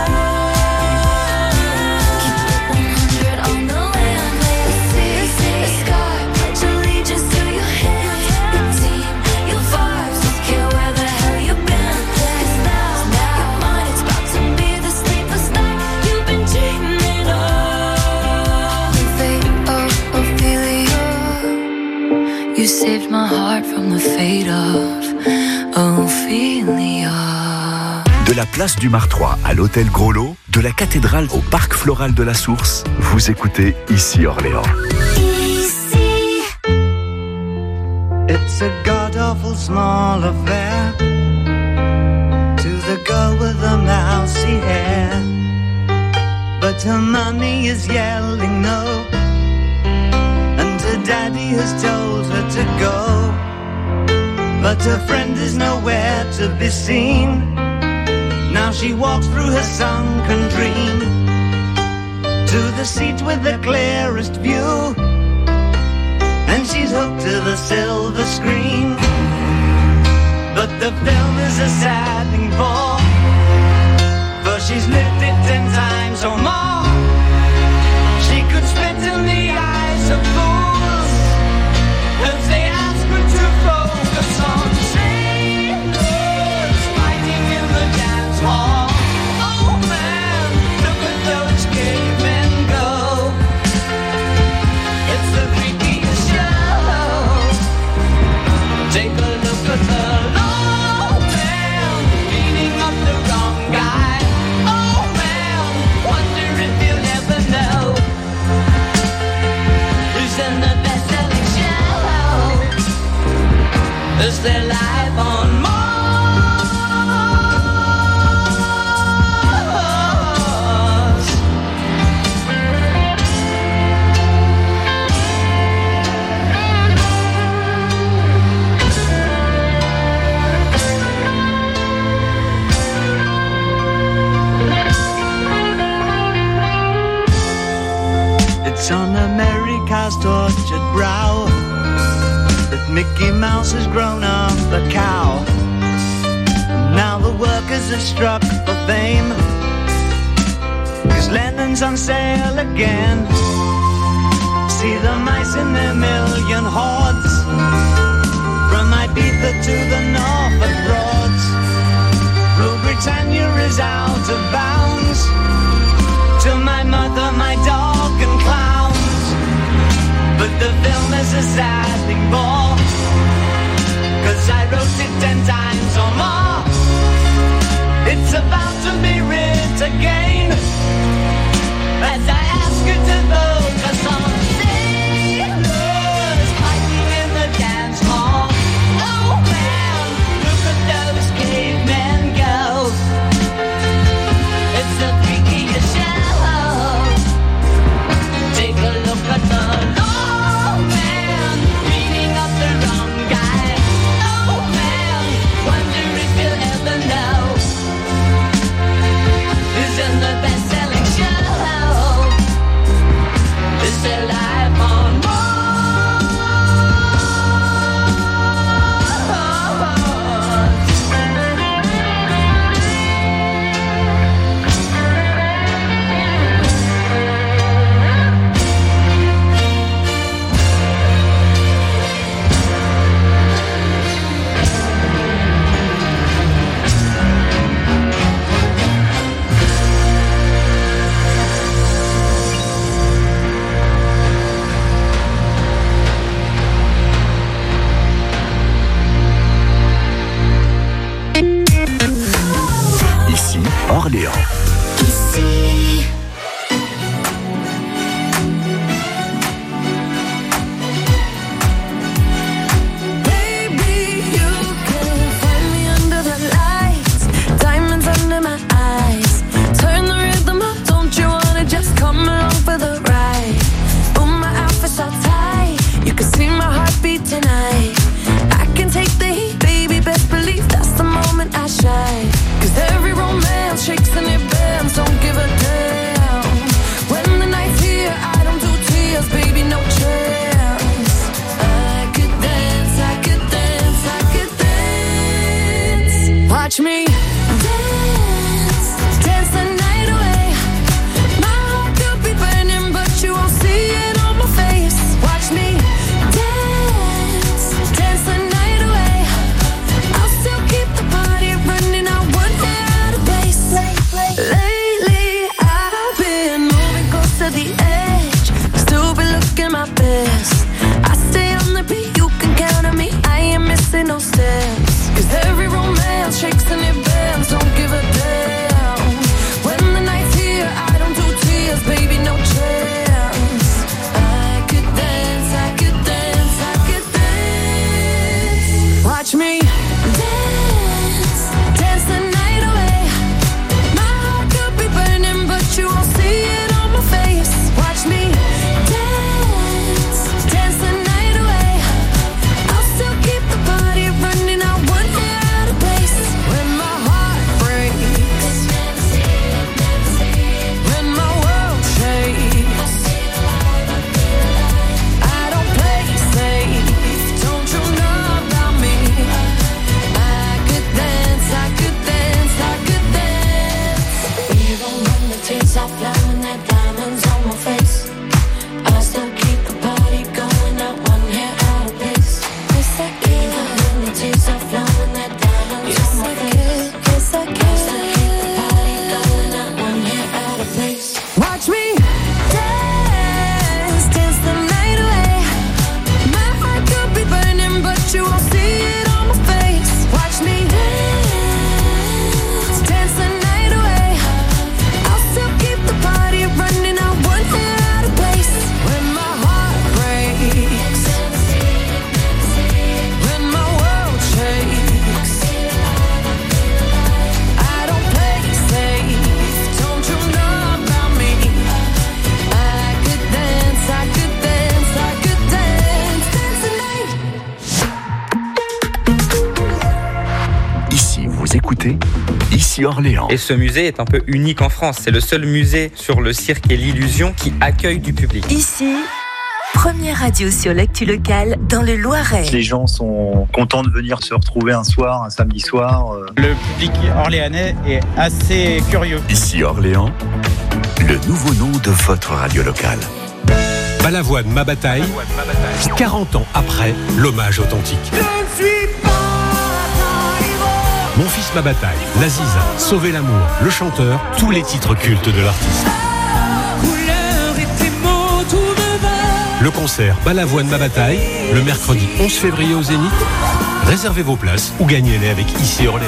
Keep it one hundred on the land, the sea, the sky. Pledge allegiance to your hand, your team, your vibes. Don't care where the hell you've been. 'Cause now, now you're mine. It's about to be the sleepless night you've been dreaming of. The fate of Ophelia. You saved my heart from the fate of Ophelia. De la place du Martroi à l'hôtel Groslo, de la cathédrale au parc floral de la Source, vous écoutez Ici Orléans. Ici. It's a god-awful small affair to the girl with the mousy hair, but her mommy is yelling no, and her daddy has told her to go, but her friend is nowhere to be seen. Now she walks through her sunken dream to the seat with the clearest view, and she's hooked to the silver screen. But the film is a sad thing for, for she's lived it ten times or more. She could spit in the eyes of fools as they ask her to focus on sailors fighting in the dance hall. Oh man, look at those cavemen go. It's the freakiest show. Take a look at the low man beating up the wrong guy. Oh man, wonder if you'll ever know who's in the best-selling show. Is there life on Mars? It's on America's tortured brow that Mickey Mouse has grown up a cow. Now the workers have struck for fame, 'cause Lennon's on sale again. See the mice in their million hordes, from Ibiza to the Norfolk Broads. Rule Britannia is out of bounds, to my mother, my dog and clowns. But the film is a sad thing more, 'cause I wrote it ten times or more. It's about to be writ again, as I ask you to focus on sailors fighting in the dance hall. Oh man, look at those cavemen go. It's the freakiest show. Take a look at the low man beating up the wrong guy. Oh man, wonder if you'll ever know who's in the best-selling show. Is there life on Mars? Ici Orléans. Ici. Baby, you can Watch me dance, dance the night away. My heart could be burning, but you won't see it on my face. Watch me dance, dance the night away. I'll still keep the party running. I won't get out of place. Lately, I've been moving close to the edge. Still be looking my best. I stay on the beat, you can count on me. I ain't missing no steps. Cause every romance shakes and it bends. Don't give a damn. When the night's here, I don't do tears, baby, no chance. I could dance, I could dance, I could dance. Watch me dance, dance the night away. My heart could be burning, but you won't see it on my face. Watch me dance, dance the night away. I'll still keep the party running. I won't get out of place. When my heart breaks, when my world shakes, I don't play safe. Don't you know about me? I could dance, I could dance, I could dance. Even when the tears are flowing, that diamonds on my face, I still keep the party going. Not one hair out of place. Yes, I can. Even when the tears are flowing, that diamonds on my face, yes, I can. I still keep the party going. Not one hair out of place. Watch me dance, dance the night away. My heart could be burning, but you won't see it on my face. Watch me dance, dance the night away. I'll still keep the party running. I won't get out of place. When my heart breaks, when my world shakes, I don't play safe. Don't you know about me? I could dance, I could dance, I could dance, dance the night. Ici, vous écoutez Ici Orléans. Et ce musée est un peu unique en France. C'est le seul musée sur le cirque et l'illusion qui accueille du public. Ici, première radio sur l'actu locale dans le Loiret. Les gens sont contents de venir se retrouver un soir, un samedi soir. euh. Le public orléanais est assez curieux. Ici Orléans, le nouveau nom de votre radio locale. Balavoine, ma bataille. quarante ans après, l'hommage authentique. Mon fils, ma bataille, La Ziza, Sauver l'amour, Le chanteur, tous les titres cultes de l'artiste. Le concert Balavoine, ma bataille, le mercredi onze février au Zénith. Réservez vos places ou gagnez-les avec Ici Orléans.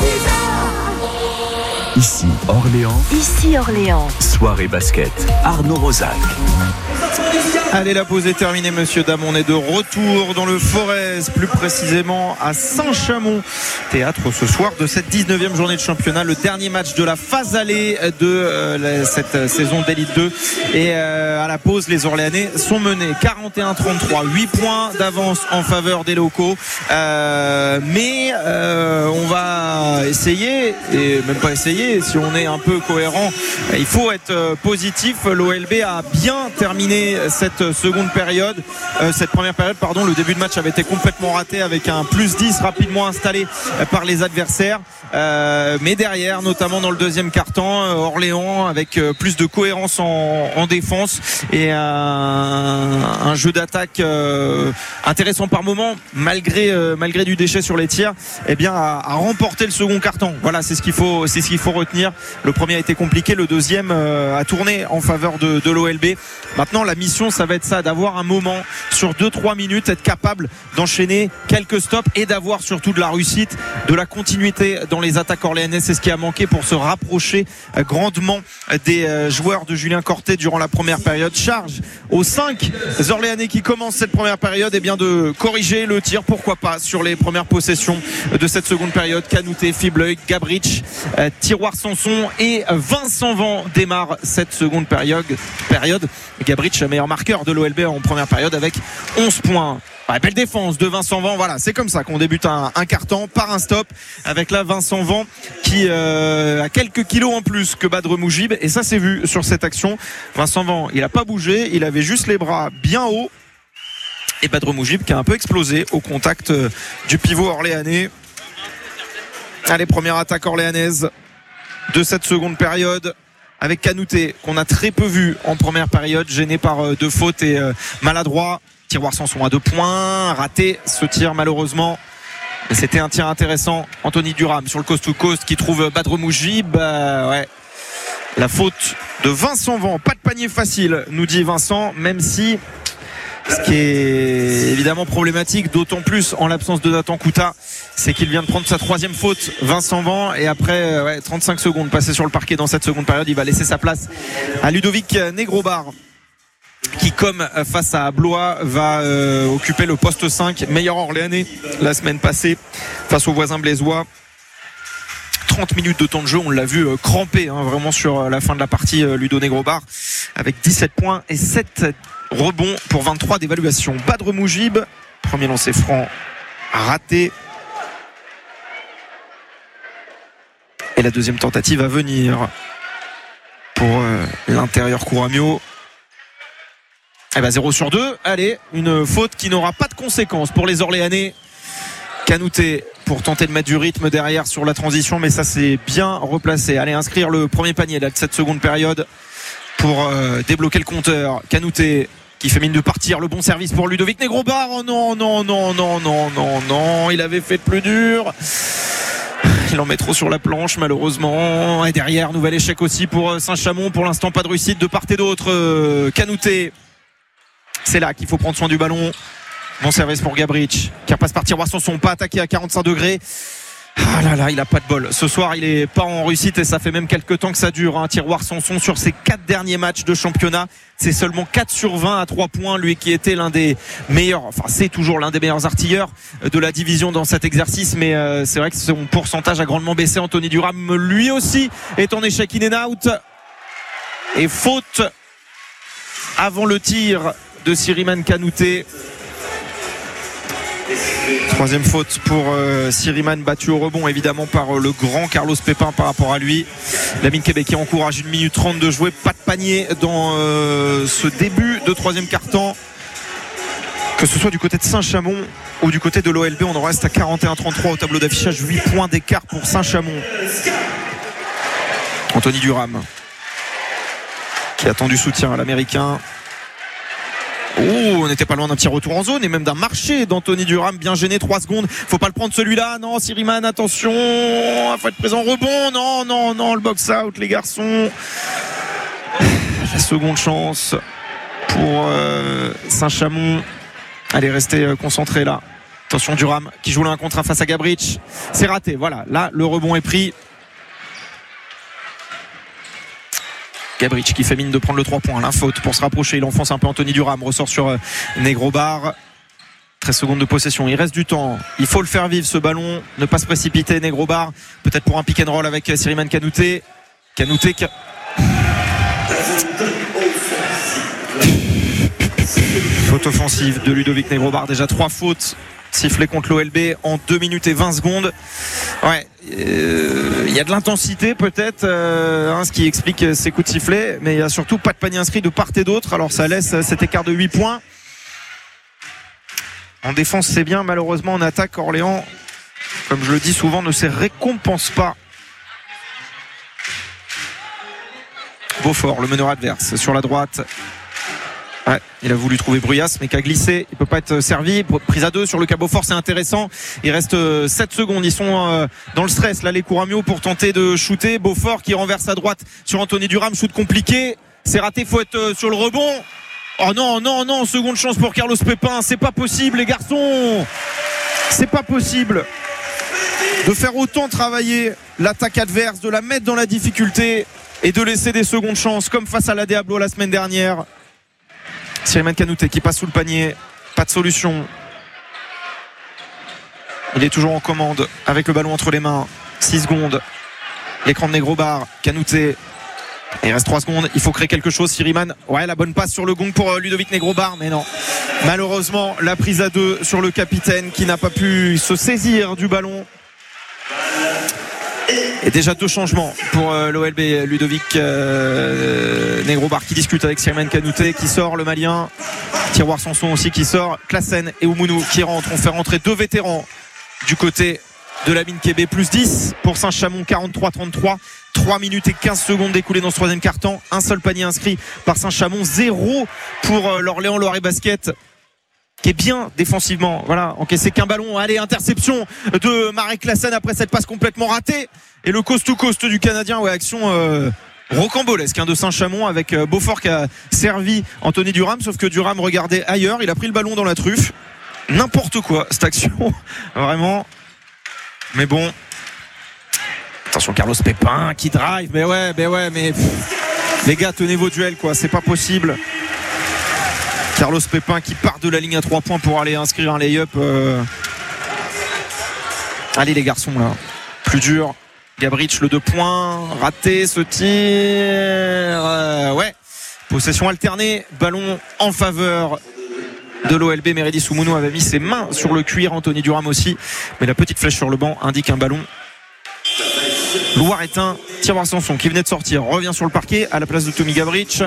Ici Orléans, Ici Orléans. soirée basket, Arnaud Rosac. Allez, la pause est terminée, monsieur, dame. On est de retour dans le Forez, plus précisément à Saint-Chamond. Théâtre ce soir de cette dix-neuvième journée de championnat, le dernier match de la phase allée de euh, cette saison d'Élite deux. Et euh, à la pause, les Orléanais sont menés quarante et un trente-trois, huit points d'avance en faveur des locaux. Euh, mais euh, on va essayer, et même pas essayer, si on est un peu cohérent, il faut être positif. L'O L B a bien terminé cette seconde période, euh, cette première période, pardon. Le début de match avait été complètement raté avec un plus dix rapidement installé par les adversaires. Euh, mais derrière, notamment dans le deuxième quart-temps, Orléans avec plus de cohérence en, en défense et un, un jeu d'attaque euh, intéressant par moment, malgré euh, malgré du déchet sur les tirs, eh bien a, a remporté le second quart-temps. Voilà, c'est ce qu'il faut, c'est ce qu'il faut retenir. Le premier a été compliqué, le deuxième euh, a tourné en faveur de, de l'O L B. Maintenant, la mission, ça va être ça, d'avoir un moment sur deux trois minutes, être capable d'enchaîner quelques stops et d'avoir surtout de la réussite, de la continuité dans les attaques orléanaises. C'est ce qui a manqué pour se rapprocher grandement des joueurs de Julien Cortet durant la première période. Charge aux cinq Orléanais qui commencent cette première période, et bien de corriger le tir, pourquoi pas, sur les premières possessions de cette seconde période. Canouté, Fibleuil, Gabrich, Tiroir Sanson et Vincent Van démarrent cette seconde période. période. Gabrich, meilleur marqueur de l'O L B en première période avec onze points. Ouais, belle défense de Vincent Van. Voilà, c'est comme ça qu'on débute un, un quart-temps par un stop avec là Vincent Van qui euh, a quelques kilos en plus que Badr Moujib, et ça c'est vu sur cette action. Vincent Van, il a pas bougé, il avait juste les bras bien hauts, et Badr Moujib qui a un peu explosé au contact du pivot orléanais. Allez, première attaque orléanaise de cette seconde période avec Kanouté qu'on a très peu vu en première période, gêné par euh, deux fautes et euh, maladroit. Tiroir Sanson à deux points, raté ce tir malheureusement. Mais c'était un tir intéressant. Anthony Duram sur le coast to coast qui trouve Badr Moujib. Euh, ouais. La faute de Vincent Van, pas de panier facile, nous dit Vincent, même si ce qui est évidemment problématique, d'autant plus en l'absence de Nathan Kouta, c'est qu'il vient de prendre sa troisième faute, Vincent Van, et après ouais, trente-cinq secondes passées sur le parquet dans cette seconde période, il va laisser sa place à Ludovic Negrobar, qui comme face à Blois va euh, occuper le poste cinq, meilleur Orléanais la semaine passée face aux voisins blésois. trente minutes de temps de jeu, on l'a vu euh, crampé hein, vraiment sur la fin de la partie, euh, Ludo Negrobar avec dix-sept points et sept rebonds pour vingt-trois d'évaluation. Badr Moujib, premier lancer franc raté, et la deuxième tentative à venir pour euh, l'intérieur Kouramio. Eh ben zéro sur deux, allez, une faute qui n'aura pas de conséquences pour les Orléanais. Kanouté pour tenter de mettre du rythme derrière sur la transition, mais ça c'est bien replacé. Allez, inscrire le premier panier là, de cette seconde période pour euh, débloquer le compteur. Kanouté qui fait mine de partir, le bon service pour Ludovic Negrobar. Oh non, non, non, non, non, non, non, il avait fait le plus dur. Il en met trop sur la planche malheureusement. Et derrière, nouvel échec aussi pour Saint-Chamond. Pour l'instant, pas de réussite de part et d'autre. Kanouté, c'est là qu'il faut prendre soin du ballon. Bon service pour Gabric qui repasse par Tiroir Sanson, pas attaqué à quarante-cinq degrés. Ah là là, il a pas de bol. Ce soir, il est pas en réussite et ça fait même quelques temps que ça dure. Hein. Tiroir Sanson sur ses quatre derniers matchs de championnat, c'est seulement quatre sur vingt à trois points. Lui qui était l'un des meilleurs, enfin c'est toujours l'un des meilleurs artilleurs de la division dans cet exercice, mais euh, c'est vrai que son pourcentage a grandement baissé. Anthony Duram, lui aussi, est en échec in and out. Et faute avant le tir de Siriman Kanouté. Troisième faute pour euh, Siriman, battu au rebond évidemment par euh, le grand Carlos Pépin par rapport à lui. La mine québécois encourage une minute trente de jouer, pas de panier dans euh, ce début de troisième quart-temps. Que ce soit du côté de Saint-Chamond ou du côté de l'O L B, on en reste à quarante et un trente-trois au tableau d'affichage, huit points d'écart pour Saint-Chamond. Anthony Duram qui attend du soutien à l'américain. Oh, on n'était pas loin d'un petit retour en zone et même d'un marché d'Anthony Duram, bien gêné. Trois secondes, faut pas le prendre celui-là. Non, Siriman, attention, faut être présent, rebond. Non, non, non, le box out les garçons. La seconde chance pour euh, Saint-Chamond. Allez, restez concentrés là. Attention Duram qui joue l'un contre un face à Gabric. C'est raté, voilà, là le rebond est pris. Gabric qui fait mine de prendre le trois points, la faute pour se rapprocher, il enfonce un peu Anthony Duram, ressort sur Negrobar. treize secondes de possession, il reste du temps, il faut le faire vivre ce ballon, ne pas se précipiter. Negrobar, peut-être pour un pick and roll avec Siriman Kanouté. Kanouté qui... Faute offensive de Ludovic Negrobar, déjà trois fautes sifflées contre l'O L B en deux minutes et vingt secondes. Ouais, il euh, y a de l'intensité peut-être, euh, hein, ce qui explique ces coups de sifflet, mais il n'y a surtout pas de panier inscrit de part et d'autre, alors ça laisse cet écart de huit points. En défense c'est bien, malheureusement en attaque Orléans, comme je le dis souvent, ne se récompense pas. Beaufort, le meneur adverse sur la droite. Ouais, il a voulu trouver Bruyas mais qui a glissé, il peut pas être servi. Prise à deux sur le cas Beaufort, c'est intéressant. Il reste sept secondes, ils sont dans le stress là les Kouramio pour tenter de shooter. Beaufort qui renverse à droite sur Anthony Duram, shoot compliqué, c'est raté, faut être sur le rebond. Oh non, non, non, seconde chance pour Carlos Pépin, c'est pas possible les garçons. C'est pas possible de faire autant travailler l'attaque adverse, de la mettre dans la difficulté et de laisser des secondes chances comme face à la Diablo la semaine dernière. Siriman Kanouté qui passe sous le panier, pas de solution. Il est toujours en commande avec le ballon entre les mains. six secondes, l'écran de Negrobar. Kanouté, il reste trois secondes, il faut créer quelque chose. Siriman, ouais, la bonne passe sur le gong pour Ludovic Negrobar, mais non, malheureusement la prise à deux sur le capitaine qui n'a pas pu se saisir du ballon. Et déjà deux changements pour euh, l'O L B. Ludovic euh, Negrobar qui discute avec Siriman Kanouté qui sort, le Malien. Tiroir Sanson aussi qui sort. Klassen et Oumounu qui rentrent. On fait rentrer deux vétérans du côté de la Minkébé, plus dix pour Saint-Chamond, quarante-trois trente-trois. trois minutes et quinze secondes découlées dans ce troisième quart-temps. Un seul panier inscrit par Saint-Chamond, zéro pour l'Orléans Loiret Basket, qui est bien défensivement. Voilà, encaissé qu'un ballon. Allez, interception de Marek Klassen après cette passe complètement ratée. Et le coast-to-coast du Canadien, ouais, action euh, rocambolesque hein, de Saint-Chamond avec euh, Beaufort qui a servi Anthony Durham, sauf que Durham regardait ailleurs. Il a pris le ballon dans la truffe. N'importe quoi, cette action. Vraiment. Mais bon. Attention, Carlos Pépin qui drive. Mais ouais, mais ouais, mais pff, les gars, tenez vos duels, quoi. C'est pas possible. Carlos Pépin qui part de la ligne à trois points pour aller inscrire un lay-up. Euh... Allez les garçons là, plus dur. Gabrich le deux points, raté ce tir. Euh, ouais, possession alternée, ballon en faveur de l'O L B. Meredi Soumounou avait mis ses mains sur le cuir, Anthony Durham aussi. Mais la petite flèche sur le banc indique un ballon Loiretain. Tiroir Sanson qui venait de sortir revient sur le parquet à la place de Tommy Gabrich.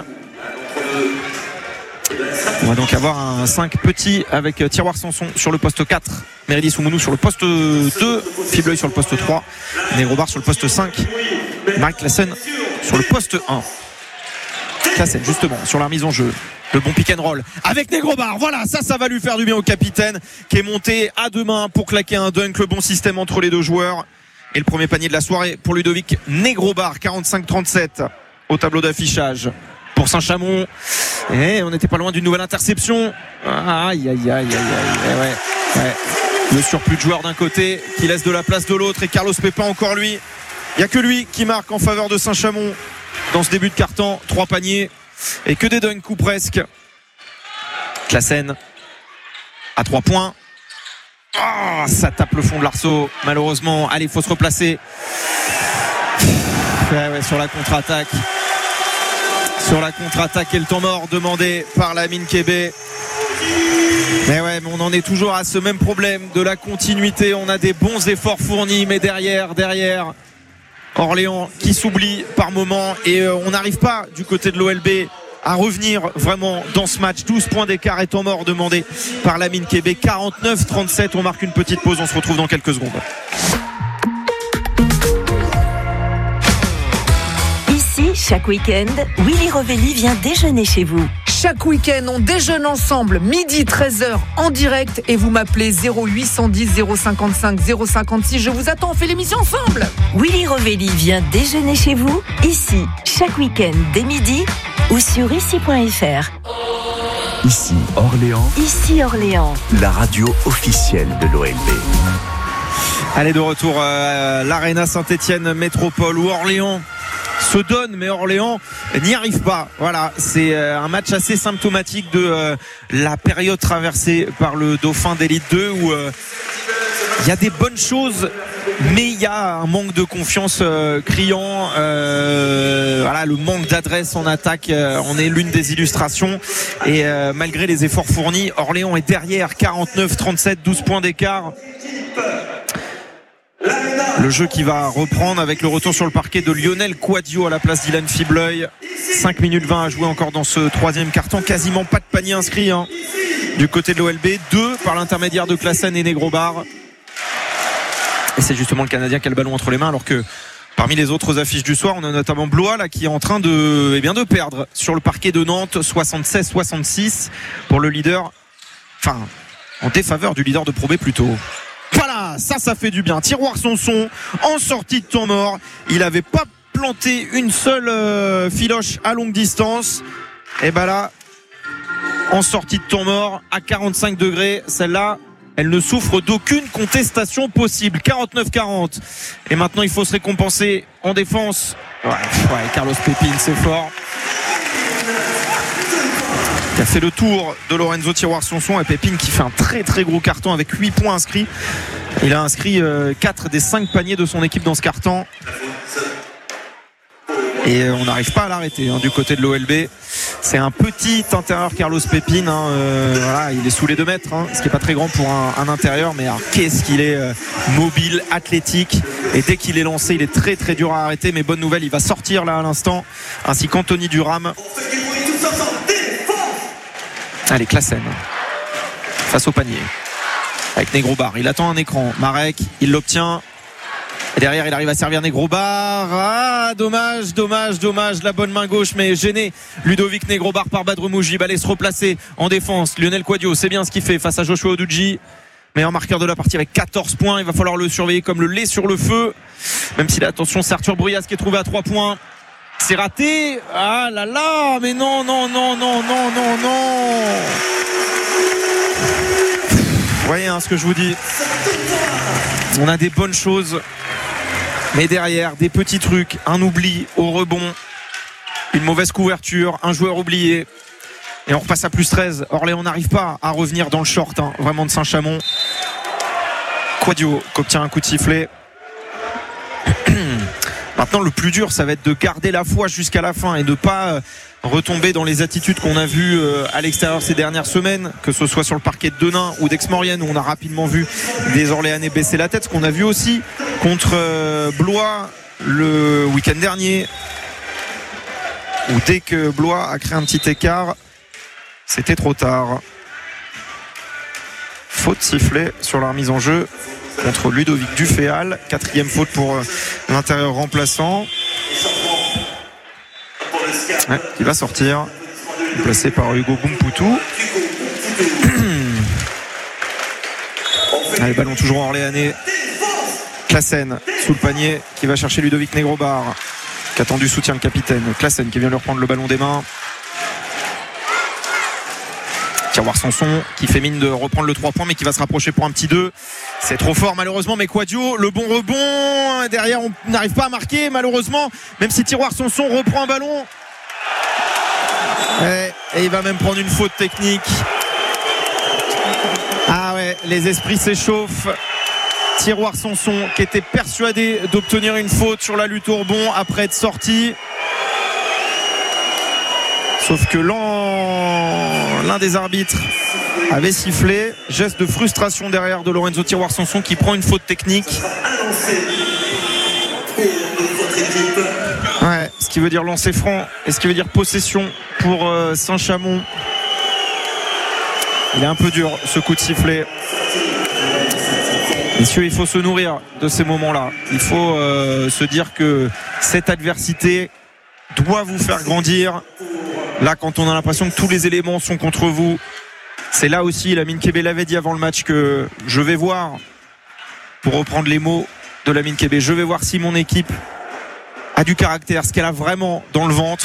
On va donc avoir un cinq petit avec Tiroir Sanson sur le poste quatre, Meredi Soumounou sur le poste deux, Fibleuil sur le poste trois, Negrobar sur le poste cinq, Marek Klassen sur le poste un. Klassen justement sur la remise en jeu, le bon pick and roll avec Negrobar. Voilà, ça ça va lui faire du bien au capitaine qui est monté à deux mains pour claquer un dunk. Le bon système entre les deux joueurs. Et le premier panier de la soirée pour Ludovic Negrobar, quarante-cinq trente-sept au tableau d'affichage pour Saint-Chamond. Et on n'était pas loin d'une nouvelle interception. Aïe aïe aïe aïe aïe. Ouais, ouais. Le surplus de joueurs d'un côté qui laisse de la place de l'autre. Et Carlos Pépin encore lui. Il n'y a que lui qui marque en faveur de Saint-Chamond dans ce début de quart-temps. Trois paniers et que des dunks ou presque. Klassen à trois points. Oh, ça tape le fond de l'arceau malheureusement. Allez, il faut se replacer. Ouais, ouais, sur la contre-attaque. Sur la contre-attaque et le temps mort demandé par la Minkébé. Mais ouais, mais on en est toujours à ce même problème de la continuité. On a des bons efforts fournis, mais derrière, derrière, Orléans qui s'oublie par moment. Et euh, on n'arrive pas du côté de l'O L B à revenir vraiment dans ce match. douze points d'écart et temps mort demandé par la Minkébé. quarante-neuf trente-sept. On marque une petite pause. On se retrouve dans quelques secondes. Chaque week-end, Willy Rovelli vient déjeuner chez vous. Chaque week-end, on déjeune ensemble, midi treize heures en direct et vous m'appelez zéro huit cent dix zéro cinquante-cinq zéro cinquante-six. Je vous attends, on fait l'émission ensemble. Willy Rovelli vient déjeuner chez vous, ici, chaque week-end dès midi ou sur ici point f r. Ici Orléans. Ici Orléans. La radio officielle de l'O L B. Allez, de retour à l'Arena Saint-Étienne Métropole où Orléans se donne, mais Orléans n'y arrive pas. Voilà, c'est un match assez symptomatique de euh, la période traversée par le Dauphin d'Élite deux où il euh, y a des bonnes choses, mais il y a un manque de confiance euh, criant. Euh, voilà, le manque d'adresse en attaque euh, en est l'une des illustrations. Et euh, malgré les efforts fournis, Orléans est derrière, quarante-neuf trente-sept, douze points d'écart. Le jeu qui va reprendre avec le retour sur le parquet de Lionel Quadio à la place d'Ilan Fibleuil. cinq minutes vingt à jouer encore dans ce troisième quart-temps. Quasiment pas de panier inscrit hein, du côté de l'O L B. Deux par l'intermédiaire de Klassen et Negrobar. Et c'est justement le Canadien qui a le ballon entre les mains, alors que parmi les autres affiches du soir, on a notamment Blois là, qui est en train de, eh bien, de perdre sur le parquet de Nantes, soixante-seize soixante-six pour le leader, enfin en défaveur du leader de Pro B plutôt. Voilà, ça, ça fait du bien. Tiroir Sanson en sortie de temps mort. Il avait pas planté une seule euh, filoche à longue distance. Et ben là, en sortie de temps mort, à quarante-cinq degrés, celle-là, elle ne souffre d'aucune contestation possible. quarante-neuf quarante. Et maintenant, il faut se récompenser en défense. Ouais, ouais, Carlos Pépin, c'est fort. Qui a fait le tour de Lorenzo Tiroir Sanson, et Pépin qui fait un très très gros carton avec huit points inscrits. Il a inscrit euh, quatre des cinq paniers de son équipe dans ce carton. Et euh, on n'arrive pas à l'arrêter hein, du côté de l'O L B. C'est un petit intérieur Carlos Pépin. Hein, euh, voilà, il est sous les deux mètres, hein, ce qui n'est pas très grand pour un, un intérieur. Mais alors, qu'est-ce qu'il est euh, mobile, athlétique. Et dès qu'il est lancé, il est très très dur à arrêter. Mais bonne nouvelle, il va sortir là à l'instant. Ainsi qu'Anthony Durham. Allez, Klassen face au panier avec Negrobar, il attend un écran. Marek, il l'obtient Et derrière, il arrive à servir Negrobar. Ah, dommage, dommage, dommage. La bonne main gauche, mais gêné. Ludovic Negrobar par Badr Moujib. Allez se replacer en défense. Lionel Quadio, c'est bien ce qu'il fait face à Joshua Oduji. Meilleur marqueur de la partie avec quatorze points. Il va falloir le surveiller comme le lait sur le feu. Même si, là, attention, c'est Arthur Bruyas qui est trouvé à trois points. C'est raté. Ah là là, mais non, non, non, non, non, non, non. Vous voyez hein, ce que je vous dis. On a des bonnes choses. Mais derrière, des petits trucs, un oubli au rebond, une mauvaise couverture, un joueur oublié. Et on repasse à plus treize. Orléans n'arrive pas à revenir dans le short, hein, vraiment de Saint-Chamond. Quadio qui obtient un coup de sifflet. Maintenant, le plus dur, ça va être de garder la foi jusqu'à la fin et de ne pas retomber dans les attitudes qu'on a vues à l'extérieur ces dernières semaines, que ce soit sur le parquet de Denain ou d'Aix-Maurienne, où on a rapidement vu des Orléanais baisser la tête. Ce qu'on a vu aussi contre Blois le week-end dernier, où dès que Blois a créé un petit écart, c'était trop tard. Faute sifflée sur la remise en jeu contre Ludovic Duféal. Quatrième faute pour l'intérieur remplaçant. Ouais, qui va sortir. Placé par Hugo Bumpoutou. Allez, ballon toujours orléanais. Classen sous le panier qui va chercher Ludovic Negrobar, qui a tendu soutien le capitaine. Classen qui vient lui reprendre le ballon des mains. Tiroir Sanson qui fait mine de reprendre le trois points mais qui va se rapprocher pour un petit deux. C'est trop fort malheureusement, mais Quadio, le bon rebond. Derrière on n'arrive pas à marquer malheureusement, même si Tiroir Sanson reprend un ballon. Et, et il va même prendre une faute technique. Ah ouais, les esprits s'échauffent. Tiroir Sanson qui était persuadé d'obtenir une faute sur la lutte au rebond après être sorti. Sauf que l'un, l'un des arbitres avait sifflé. Geste de frustration derrière de Lorenzo Tiroir Sanson qui prend une faute technique. Ouais, ce qui veut dire lancer franc et ce qui veut dire possession pour euh, Saint-Chamond. Il est un peu dur ce coup de sifflet. Messieurs, il faut se nourrir de ces moments-là. Il faut euh, se dire que cette adversité doit vous faire grandir. Là, quand on a l'impression que tous les éléments sont contre vous, c'est là aussi, Lamine Kébé l'avait dit avant le match, que je vais voir, pour reprendre les mots de Lamine Kébé, je vais voir si mon équipe a du caractère, ce qu'elle a vraiment dans le ventre.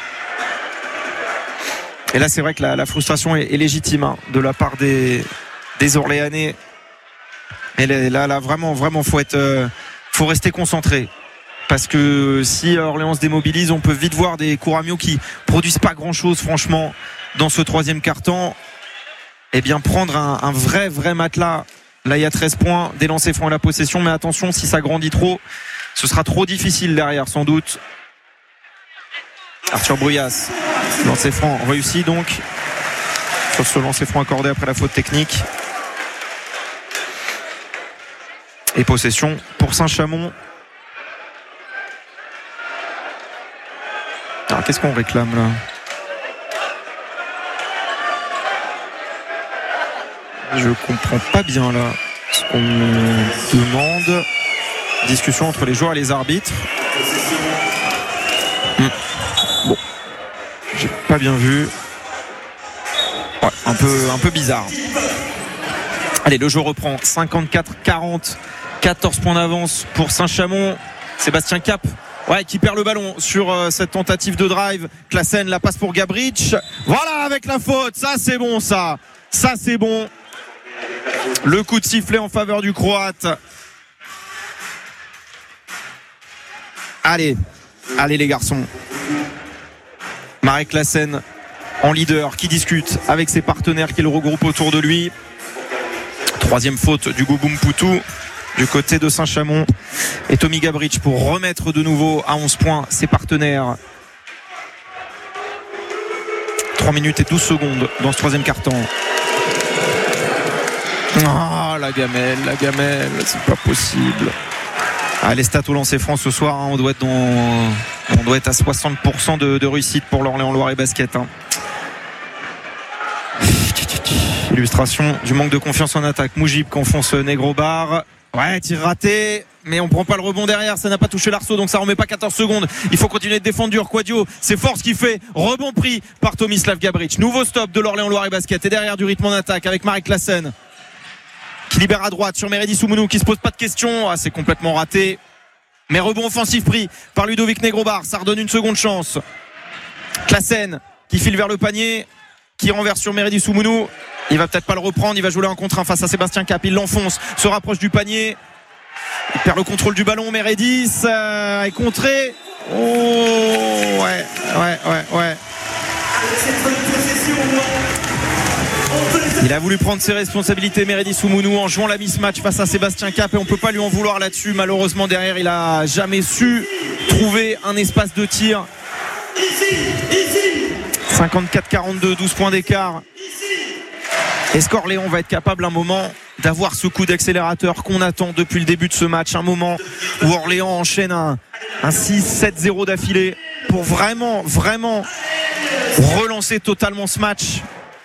Et là, c'est vrai que la, la frustration est, est légitime hein, de la part des, des Orléanais. Et là, là, vraiment, vraiment, faut être, euh, faut rester concentré. Parce que si Orléans se démobilise, on peut vite voir des Couramio qui produisent pas grand chose franchement dans ce troisième quart-temps. Eh bien prendre un, un vrai vrai matelas. Là il y a treize points, des lancers francs à la possession, mais attention, si ça grandit trop, ce sera trop difficile derrière sans doute. Arthur Bruyas, lancer franc réussi donc sur ce lancer franc accordé après la faute technique. Et possession pour Saint-Chamond. Alors qu'est-ce qu'on réclame là? Je comprends pas bien là ce qu'on demande. Discussion entre les joueurs et les arbitres. Hum. Bon, j'ai pas bien vu. Ouais, un peu, un peu bizarre. Allez, le jeu reprend. cinquante-quatre quarante, quatorze points d'avance pour Saint-Chamond. Sébastien Cap. Ouais, qui perd le ballon sur euh, cette tentative de drive. Classen, la passe pour Gabric. Voilà, avec la faute. Ça, c'est bon, ça. Ça, c'est bon. Le coup de sifflet en faveur du Croate. Allez. Allez, les garçons. Marek Classen en leader qui discute avec ses partenaires qui le regroupent autour de lui. Troisième faute du Goboum Poutou du côté de Saint-Chamond, et Tommy Gabric pour remettre de nouveau à onze points ses partenaires. trois minutes et douze secondes dans ce troisième quart-temps. Ah, oh, la gamelle, la gamelle, c'est pas possible. Ah, les stats au lancer franc ce soir, hein, on doit être dans, on doit être à soixante pour cent de, de réussite pour l'Orléans Loiret Basket. Hein. Illustration du manque de confiance en attaque. Moujib qui enfonce Negrobar. Ouais, tir raté, mais on prend pas le rebond derrière, ça n'a pas touché l'arceau, donc ça remet pas quatorze secondes. Il faut continuer de défendre dur. Quadio, c'est force qui fait, rebond pris par Tomislav Gabric. Nouveau stop de l'Orléans Loire et Basket, et derrière du rythme en attaque avec Marek Klassen qui libère à droite sur Meredi Soumounou qui se pose pas de questions. Ah, c'est complètement raté, mais rebond offensif pris par Ludovic Negrobar, ça redonne une seconde chance. Klassen qui file vers le panier, qui renverse sur Meredi Soumounou. Il va peut-être pas le reprendre, il va jouer un contre un face à Sébastien Cap. Il l'enfonce, se rapproche du panier, il perd le contrôle du ballon. Meredis euh, est contré. Oh ouais, ouais, ouais, ouais. Il a voulu prendre ses responsabilités, Meredi Soumounou, en jouant la mismatch face à Sébastien Cap, et on peut pas lui en vouloir là-dessus. Malheureusement derrière, il a jamais su trouver un espace de tir. cinquante-quatre quarante-deux, douze points d'écart. Est-ce qu'Orléans va être capable un moment d'avoir ce coup d'accélérateur qu'on attend depuis le début de ce match, un moment où Orléans enchaîne un, un six sept zéro d'affilée pour vraiment, vraiment relancer totalement ce match.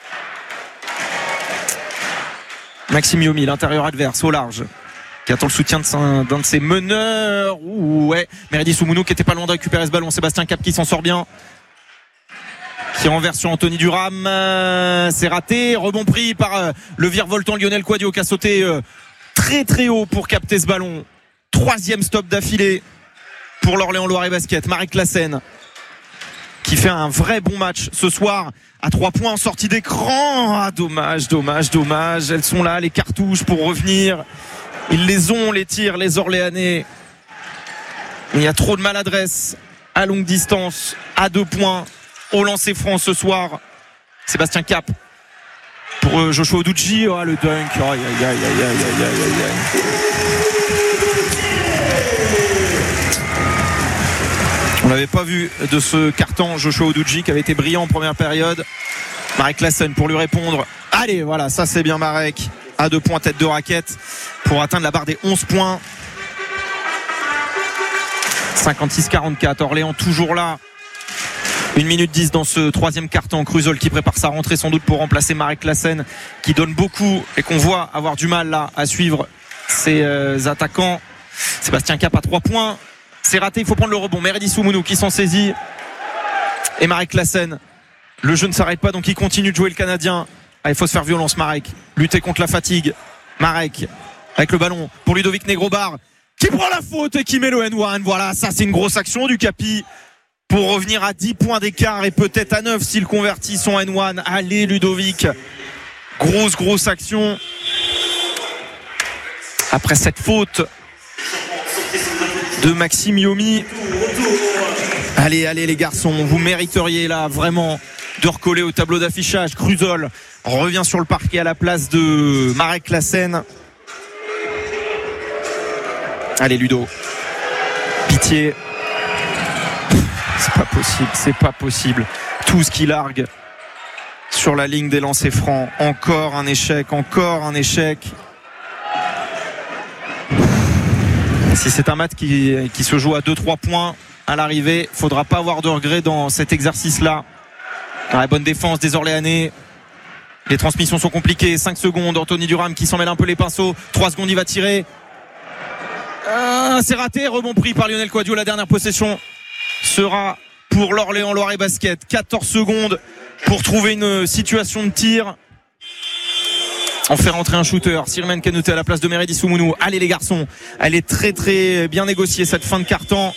Maxime Yomi, l'intérieur adverse au large, qui attend le soutien de d'un de ses meneurs. Ouh, ouais, Meredi Soumounou qui était pas loin de récupérer ce ballon. Sébastien Cap qui s'en sort bien, qui renverse sur Anthony Duram, euh, c'est raté. Rebond pris par euh, le virevoltant Lionel Quadio qui a sauté euh, très très haut pour capter ce ballon. Troisième stop d'affilée pour l'Orléans Loire et Basket. Marek Klassen qui fait un vrai bon match ce soir à trois points en sortie d'écran. Ah, dommage, dommage, dommage. Elles sont là, les cartouches pour revenir. Ils les ont, les tirs, les Orléanais. Il y a trop de maladresse à longue distance, à deux points. Au lancer franc ce soir, Sébastien Cap pour Joshua Oduji. Oh, le dunk, aïe aïe aïe aïe aïe aïe aïe aïe. On l'avait pas vu de ce carton, Joshua Oduji qui avait été brillant en première période. Marek Klassen pour lui répondre. Allez, voilà, ça c'est bien Marek, à deux points tête de raquette pour atteindre la barre des onze points. cinquante-six quarante-quatre, Orléans toujours là. une minute dix dans ce troisième quart-temps. Cruzol qui prépare sa rentrée sans doute pour remplacer Marek Klassen, qui donne beaucoup et qu'on voit avoir du mal là à suivre ses euh, attaquants. Sébastien Cap à trois points, c'est raté, il faut prendre le rebond. Meredi Soumounou qui s'en saisit, et Marek Klassen. Le jeu ne s'arrête pas, donc il continue de jouer le Canadien. Ah, il faut se faire violence, Marek, lutter contre la fatigue. Marek avec le ballon pour Ludovic Negrobar qui prend la faute et qui met le N un. Voilà, ça c'est une grosse action du Capi pour revenir à dix points d'écart et peut-être à neuf s'il convertit son N un. Allez Ludovic, grosse grosse action après cette faute de Maxime Yomi. Allez allez les garçons, vous mériteriez là vraiment de recoller au tableau d'affichage. Cruzol revient sur le parquet à la place de Marek Klassen. Allez Ludo, pitié. C'est pas possible, c'est pas possible. Tout ce qui largue sur la ligne des lancers francs. Encore un échec, encore un échec. Si c'est un match qui, qui se joue à deux trois points à l'arrivée, faudra pas avoir de regrets dans cet exercice-là. Dans la bonne défense des Orléanais. Les transmissions sont compliquées. cinq secondes, Anthony Duram qui s'en mêle un peu les pinceaux. trois secondes, il va tirer. Ah, c'est raté, rebond pris par Lionel Quadio. La dernière possession sera pour l'Orléans Loire et Basket. quatorze secondes pour trouver une situation de tir. On fait rentrer un shooter. Sirman Kanouté à la place de Meredi Soumounou. Allez les garçons, elle est très très bien négociée cette fin de quart-temps.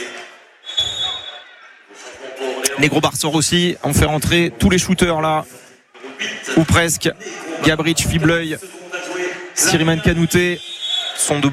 Negrobar sort aussi. On fait rentrer tous les shooters là, ou presque. Gabric, Fibleuil, Sirman Kanouté sont de